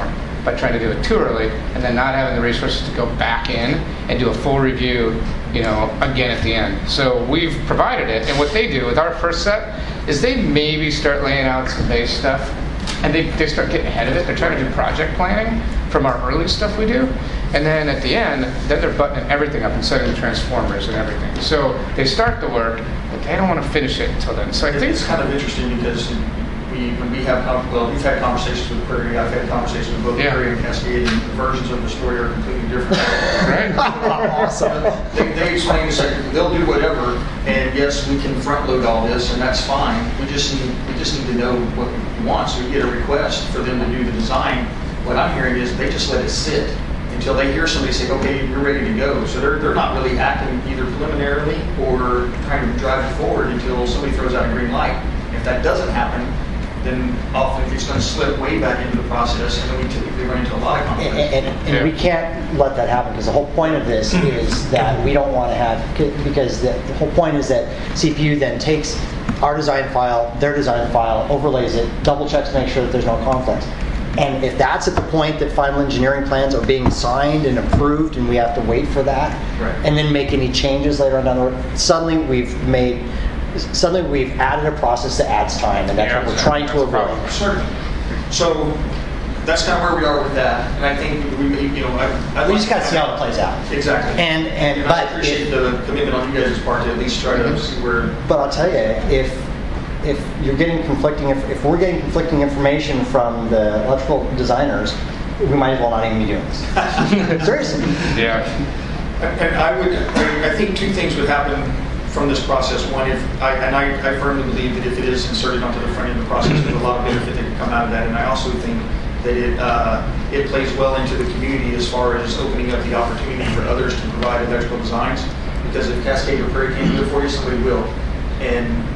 by trying to do it too early and then not having the resources to go back in and do a full review, you know, again at the end. So we've provided it, and what they do with our first set is they maybe start laying out some base stuff, and they, they start getting ahead of it. They're trying to do project planning from our early stuff we do, and then at the end, then they're buttoning everything up and setting the transformers and everything. So they start the work, but they don't want to finish it until then. So I think it's kind of interesting because we, when we have, well, we've had conversations with Prairie, I've had conversations with both Yeah. Prairie and Cascade, and the versions of the story are completely different. Right? Awesome. They, they explain this, like, they'll do whatever, and yes, we can front load all this, and that's fine. We just need, we just need to know what we want, so we get a request for them to do the design. What I'm hearing is they just let it sit until they hear somebody say, okay, you're ready to go. So they're, they're not really acting either preliminarily or trying to drive it forward until somebody throws out a green light. If that doesn't happen, then often it's going to slip way back into the process, and then we typically run into a lot of conflict. And, and, and we can't let that happen, because the whole point of this is that we don't want to have, because the, the whole point is that C P U then takes our design file, their design file, overlays it, double checks to make sure that there's no conflicts. And if that's at the point that final engineering plans are being signed and approved, and we have to wait for that, Right. and then make any changes later on down the road, suddenly we've made, suddenly we've added a process that adds time, and that's Yeah, what we're exactly. trying to That's the avoid. problem. Certainly. So that's kind of where we are with that, and I think we, may- you know, I, I'd We like just got to see how it plays out. Exactly. And and And I but appreciate if, the commitment on you guys' part to at least try to see where. but I'll tell you, if if you're getting conflicting, if, if we're getting conflicting information from the electrical designers, we might as well not even be doing this. Seriously. Yeah. And I would, I I think two things would happen from this process. One, if I, and I, I firmly believe that if it is inserted onto the front end of the process, there's a lot of benefit that can come out of that. And I also think that it uh, it plays well into the community as far as opening up the opportunity for others to provide electrical designs. Because if Cascade or Prairie can't do it for you, somebody will. And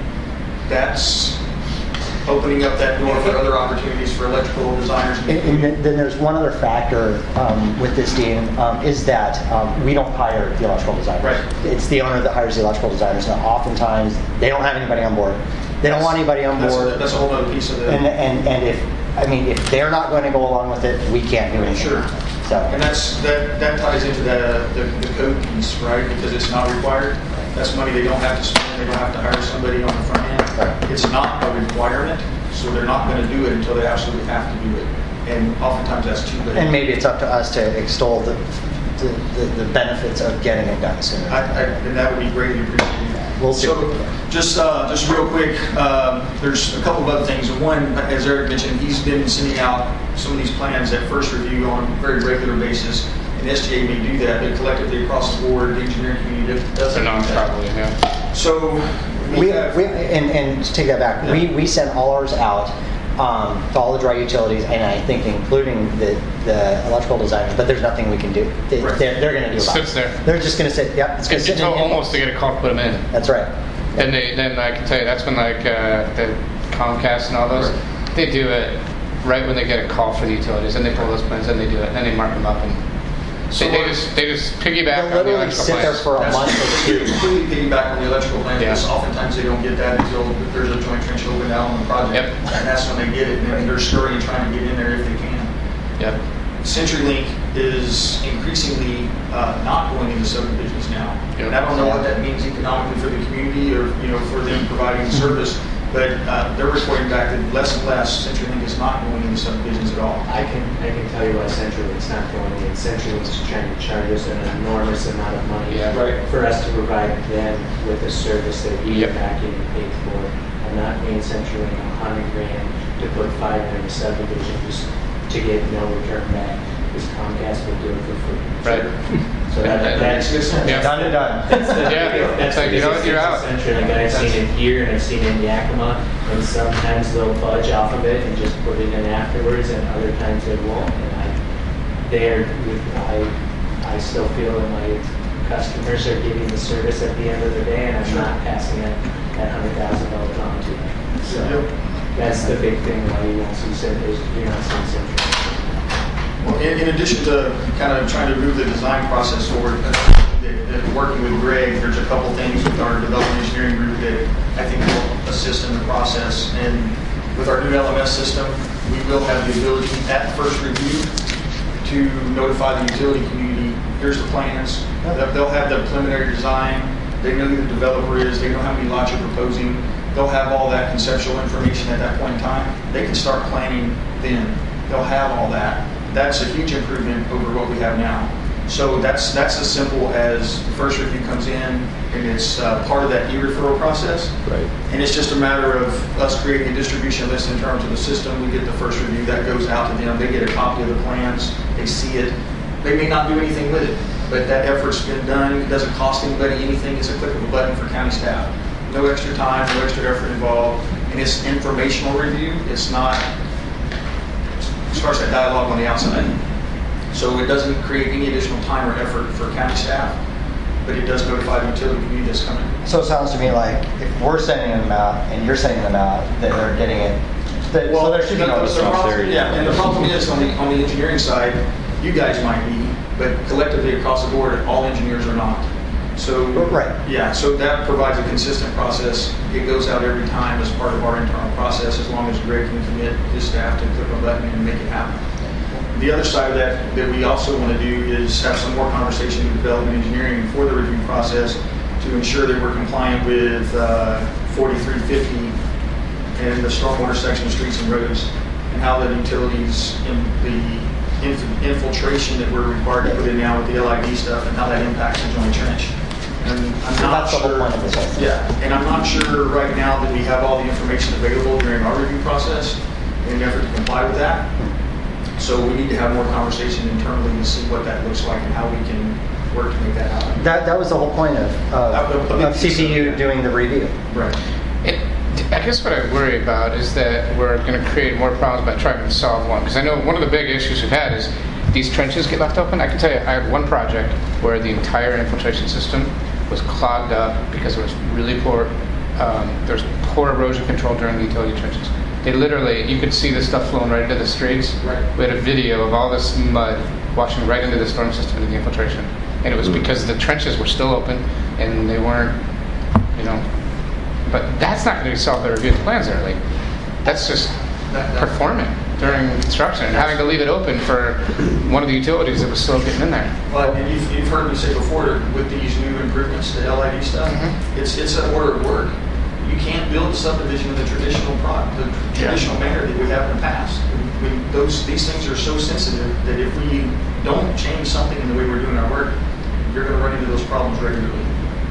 that's opening up that door for other opportunities for electrical designers. And, and then then there's one other factor um, with this, Dean, um, is that um, we don't hire the electrical designers. Right. It's the owner that hires the electrical designers. Now, oftentimes, they don't have anybody on board. They don't want anybody on That's, board. a, that's a whole other piece of it. And, and, and if, I mean, if they're not going to go along with it, we can't do anything. Sure. So. And that's, that, that ties into the, the, the code piece, right? Because it's not required. That's money they don't have to spend. They don't have to hire somebody on the front end. Right. It's not a requirement, so they're not going to do it until they absolutely have to do it. And oftentimes that's too late. And maybe it's up to us to extol the, the, the, the benefits of getting it done sooner. I, I, and that would be greatly appreciated. We'll see. So, just uh, just real quick, um, there's a couple of other things. One, as Eric mentioned, he's been sending out some of these plans at first review on a very regular basis. And S G A may do that, but collectively across the board, the engineering community doesn't do that. Probably, yeah. So, we, We, have, we and, and to take that back, Yeah. we, we sent all ours out um, to all the dry utilities, and I think including the, the electrical designers, but there's nothing we can do. They, Right. they're, they're going to do It about sits it. there. They're just going to sit, yep, it's going to sit in, Until in- almost to get a call to put them in. That's right. Then they, then I can tell you, that's when like uh, the Comcast and all those, they do it right when they get a call for the utilities, and they pull those plans, and they do it, and then they mark them up, and So they, they what- just they just piggyback They'll on the literally electrical sit there plans. for a that's month or two. completely piggyback on the electrical plan, Yeah. because oftentimes they don't get that until there's a joint trench open out on the project. Yep. And that's when they get it, and then they're scurrying trying to get in there if they can. Yep. CenturyLink is increasingly uh, not going into subdivisions now. Yep. And I don't know what that means economically for the community or, you know, for them providing the service, but uh, they're reporting back that less and less CenturyLink is not going into subdivisions at all. I can I can tell you why CenturyLink's not going in. CenturyLink's trying to charge us an enormous amount of money Yeah. Right. for us to provide them with a service that we Yep. are not getting paid for. I'm not paying CenturyLink a hundred grand to put five in a subdivision just to get no return back. Because Comcast will do it for free. Right. So that, And- that's Makes sense. Yeah. Done and done. That's the Yeah, biggest- that's it's like, the you know biggest what, you're out. CenturyLink that I've seen it here and I've seen it in Yakima, and sometimes they'll budge off of it and just put it in afterwards, and other times they won't. And I, they're, I, I still feel that my customers are getting the service at the end of the day, and I'm not passing that, that hundred thousand dollars on to them. So that's the big thing why you won't see CenturyLink, you're not seeing CenturyLink. Well, in, in addition to kind of trying to move the design process forward, uh, that- that working with Greg, there's a couple things with our development engineering group that I think will assist in the process. And with our new L M S system, we will have the ability at first review to notify the utility community, here's the plans. They'll they'll have the preliminary design. They know who the developer is. They know how many lots you're proposing. They'll have all that conceptual information at that point in time. They can start planning then. They'll have all that. That's a huge improvement over what we have now. So that's that's as simple as the first review comes in, and it's uh, part of that e-referral process. Right. And it's just a matter of us creating a distribution list internal to the system. We get the first review that goes out to them. They get a copy of the plans. They see it. They may not do anything with it, but that effort's been done. It doesn't cost anybody anything. It's a click of a button for county staff. No extra time, no extra effort involved. And it's informational review. It's not, it starts that dialogue on the outside. So it doesn't create any additional time or effort for county staff, but it does notify the utility community that's coming. So it sounds to me like if we're sending them out and you're sending them out, that they're getting it. That, Well, so there should be the- no the response. problem- Yeah, and the problem is on the, on the engineering side, you guys might be, but collectively across the board, all engineers are not. So, Right. yeah, so that provides a consistent process. It goes out every time as part of our internal process, as long as Greg can commit his staff to click a button and make it happen. The other side of that that we also want to do is have some more conversation with development engineering for the review process to ensure that we're compliant with uh, forty-three fifty and the stormwater section of streets and roads, and how the utilities, in the inf- infiltration that we're required to put in now with the L I D stuff, and how that impacts the joint trench. And I'm not That's the whole sure. point of this whole thing. Yeah, and I'm not sure right now that we have all the information available during our review process in an effort to comply with that. So we need to have more conversation internally to see what that looks like and how we can work to make that happen. That, that was the whole point of, That- of, that- that of C P U doing the review. Right. It, I guess what I worry about is that we're going to create more problems by trying to solve one. Because I know one of the big issues we've had is these trenches get left open. I can tell you, I had one project where the entire infiltration system was clogged up because there was really poor, um, there was poor erosion control during the utility trenches. They literally, you could see this stuff flowing right into the streets. Right. We had a video of all this mud washing right into the storm system into the infiltration. And it was because the trenches were still open and they weren't, you know, but that's not going to solve the review of the plans there. Like, that's just performing during construction and having to leave it open for one of the utilities that was still getting in there. Well, and you've, you've heard me say before, with these new improvements, the L I D stuff, Mhm. it's it's an order of work. You can't build a subdivision in the traditional pro, the traditional manner that we have in the past. We, those these things are so sensitive that if we don't change something in the way we're doing our work, you're going to run into those problems regularly.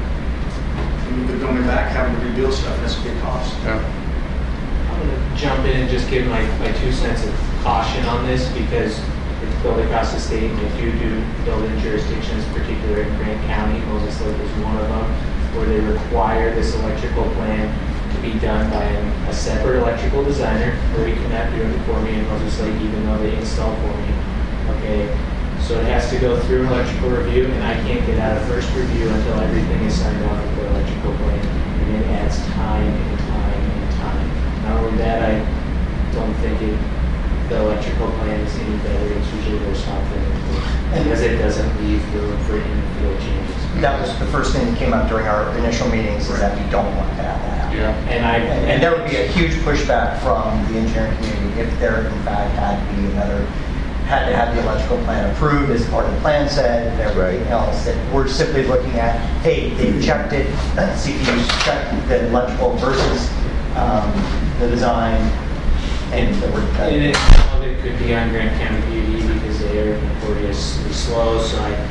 And you're going back having to rebuild stuff, and that's a big cost. Yeah. I'm going to jump in and just give my, my two cents of caution on this because it's built across the state, and if you do build in jurisdictions, particularly in Grant County, Moses Lake is one of them, where they require this electrical plan to be done by an, a separate electrical designer, where he cannot do it for me in Moses Lake, even though they install for me. Okay, so it has to go through an electrical review, and I can't get out of first review until everything is signed off with the electrical plan, and it adds time and time and time. Not only that, I don't think it, the electrical plan is any better. It's usually worse off than it because it doesn't leave room for in-field changes. That was the first thing that came up during our initial meetings, is that we don't want to have that happen. Yeah. And I And, and there would be a huge pushback from the engineering community if there in fact had to be another, had to have the electrical plan approved as part of the plan set and everything else. That we're simply looking at, hey, they've checked it, C P U's checked the electrical versus um, the design, and that we're. And it, some of it could be on Grant County P U D because they are notoriously slow, so I,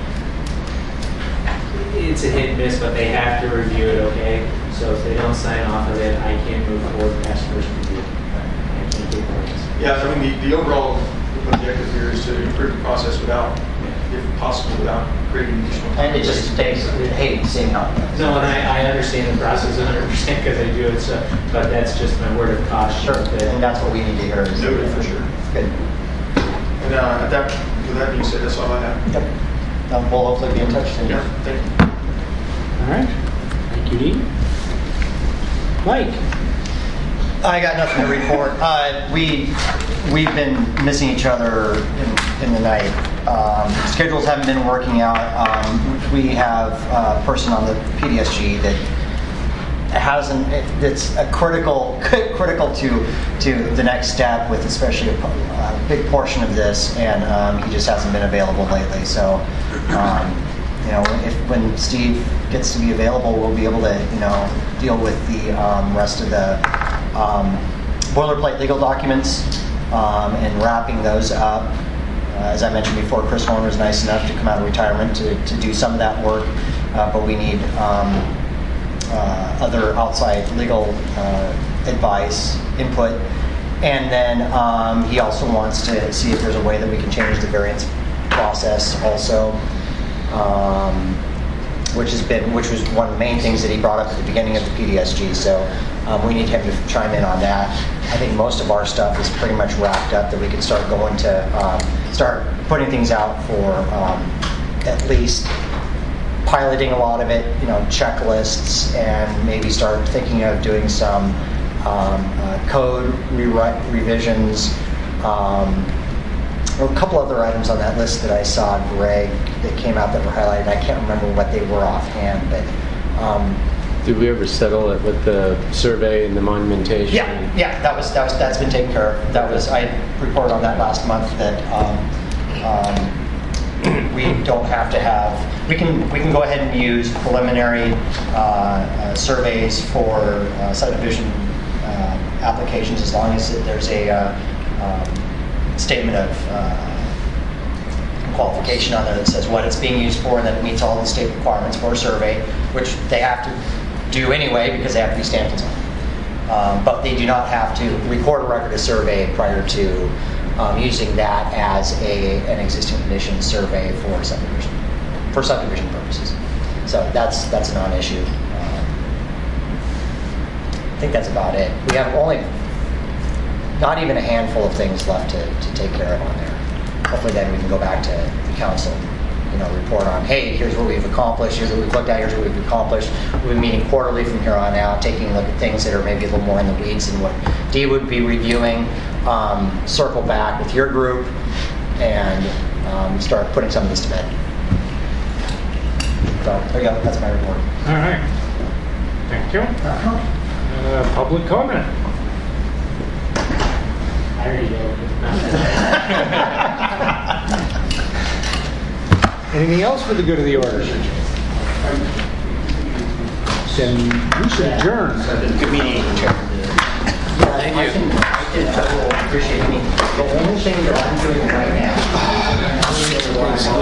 it's a hit and miss, but they have to review it, okay? So if they don't sign off of it, I can't move forward past first review. I can't get plans. Yeah, I mean, the, the overall objective here is to improve the process without, if possible, without creating additional. And it just takes, I hate seeing how. No, and I, I understand the process one hundred percent because I do it, so, but that's just my word of caution. Sure, and that's what we need to hear. is- Noted, for sure. Good. And uh, at that, with that being said, that's all I have. Yep. Um, We'll hopefully be in touch soon. Yeah, thank you. All right. Thank you, Dean. Mike? I got nothing to report. Uh, we, we've been missing each other in, in the night. Um, schedules haven't been working out. Um, we have a person on the P D S G that hasn't, it, it's a critical, critical to, to the next step with especially a, a big portion of this, and um, he just hasn't been available lately. So, um, you know, if when Steve gets to be available, we'll be able to, you know, deal with the um, rest of the um, boilerplate legal documents um, and wrapping those up. Uh, as I mentioned before, Chris Horn was nice enough to come out of retirement to, to do some of that work, uh, but we need um, uh, other outside legal uh, advice, input. And then um, he also wants to see if there's a way that we can change the variance process also, um, which has been, which was one of the main things that he brought up at the beginning of the P D S G. So um, we need him to chime in on that. I think most of our stuff is pretty much wrapped up that we can start going to, um, start putting things out for um, at least piloting a lot of it, you know, checklists, and maybe start thinking of doing some Um, uh, code rewrite revisions, um, or a couple other items on that list that I saw, Greg, that came out that were highlighted. I can't remember what they were offhand, but um, did we ever settle it with the survey and the monumentation? Yeah, yeah, that was that was that's been taken care of. That was I reported on that last month that um, um, we don't have to have. We can we can go ahead and use preliminary uh, uh, surveys for uh, subdivision Uh, applications as long as there's a uh, um, statement of uh, qualification on there that says what it's being used for and that it meets all the state requirements for a survey, which they have to do anyway because they have to be stamped and so on. Um, but they do not have to record a record of survey prior to um, using that as a an existing condition survey for subdivision for subdivision purposes. So that's that's a non-issue. I think that's about it. We have only not even a handful of things left to, to take care of on there. Hopefully then we can go back to the council, you know, report on, hey, here's what we've accomplished, here's what we've looked at, here's what we've accomplished. We'll be meeting quarterly from here on out, taking a look at things that are maybe a little more in the weeds than what Dee would be reviewing, um, circle back with your group, and um, start putting some of this to bed. So there you go, that's my report. All right. Thank you. Uh-huh. Uh, public comment. I already know. Anything else for the good of the order? Then we should adjourn. Good meeting, Chair. Yeah, Thank you. I can, I can I will appreciate me. The only thing that I'm doing right now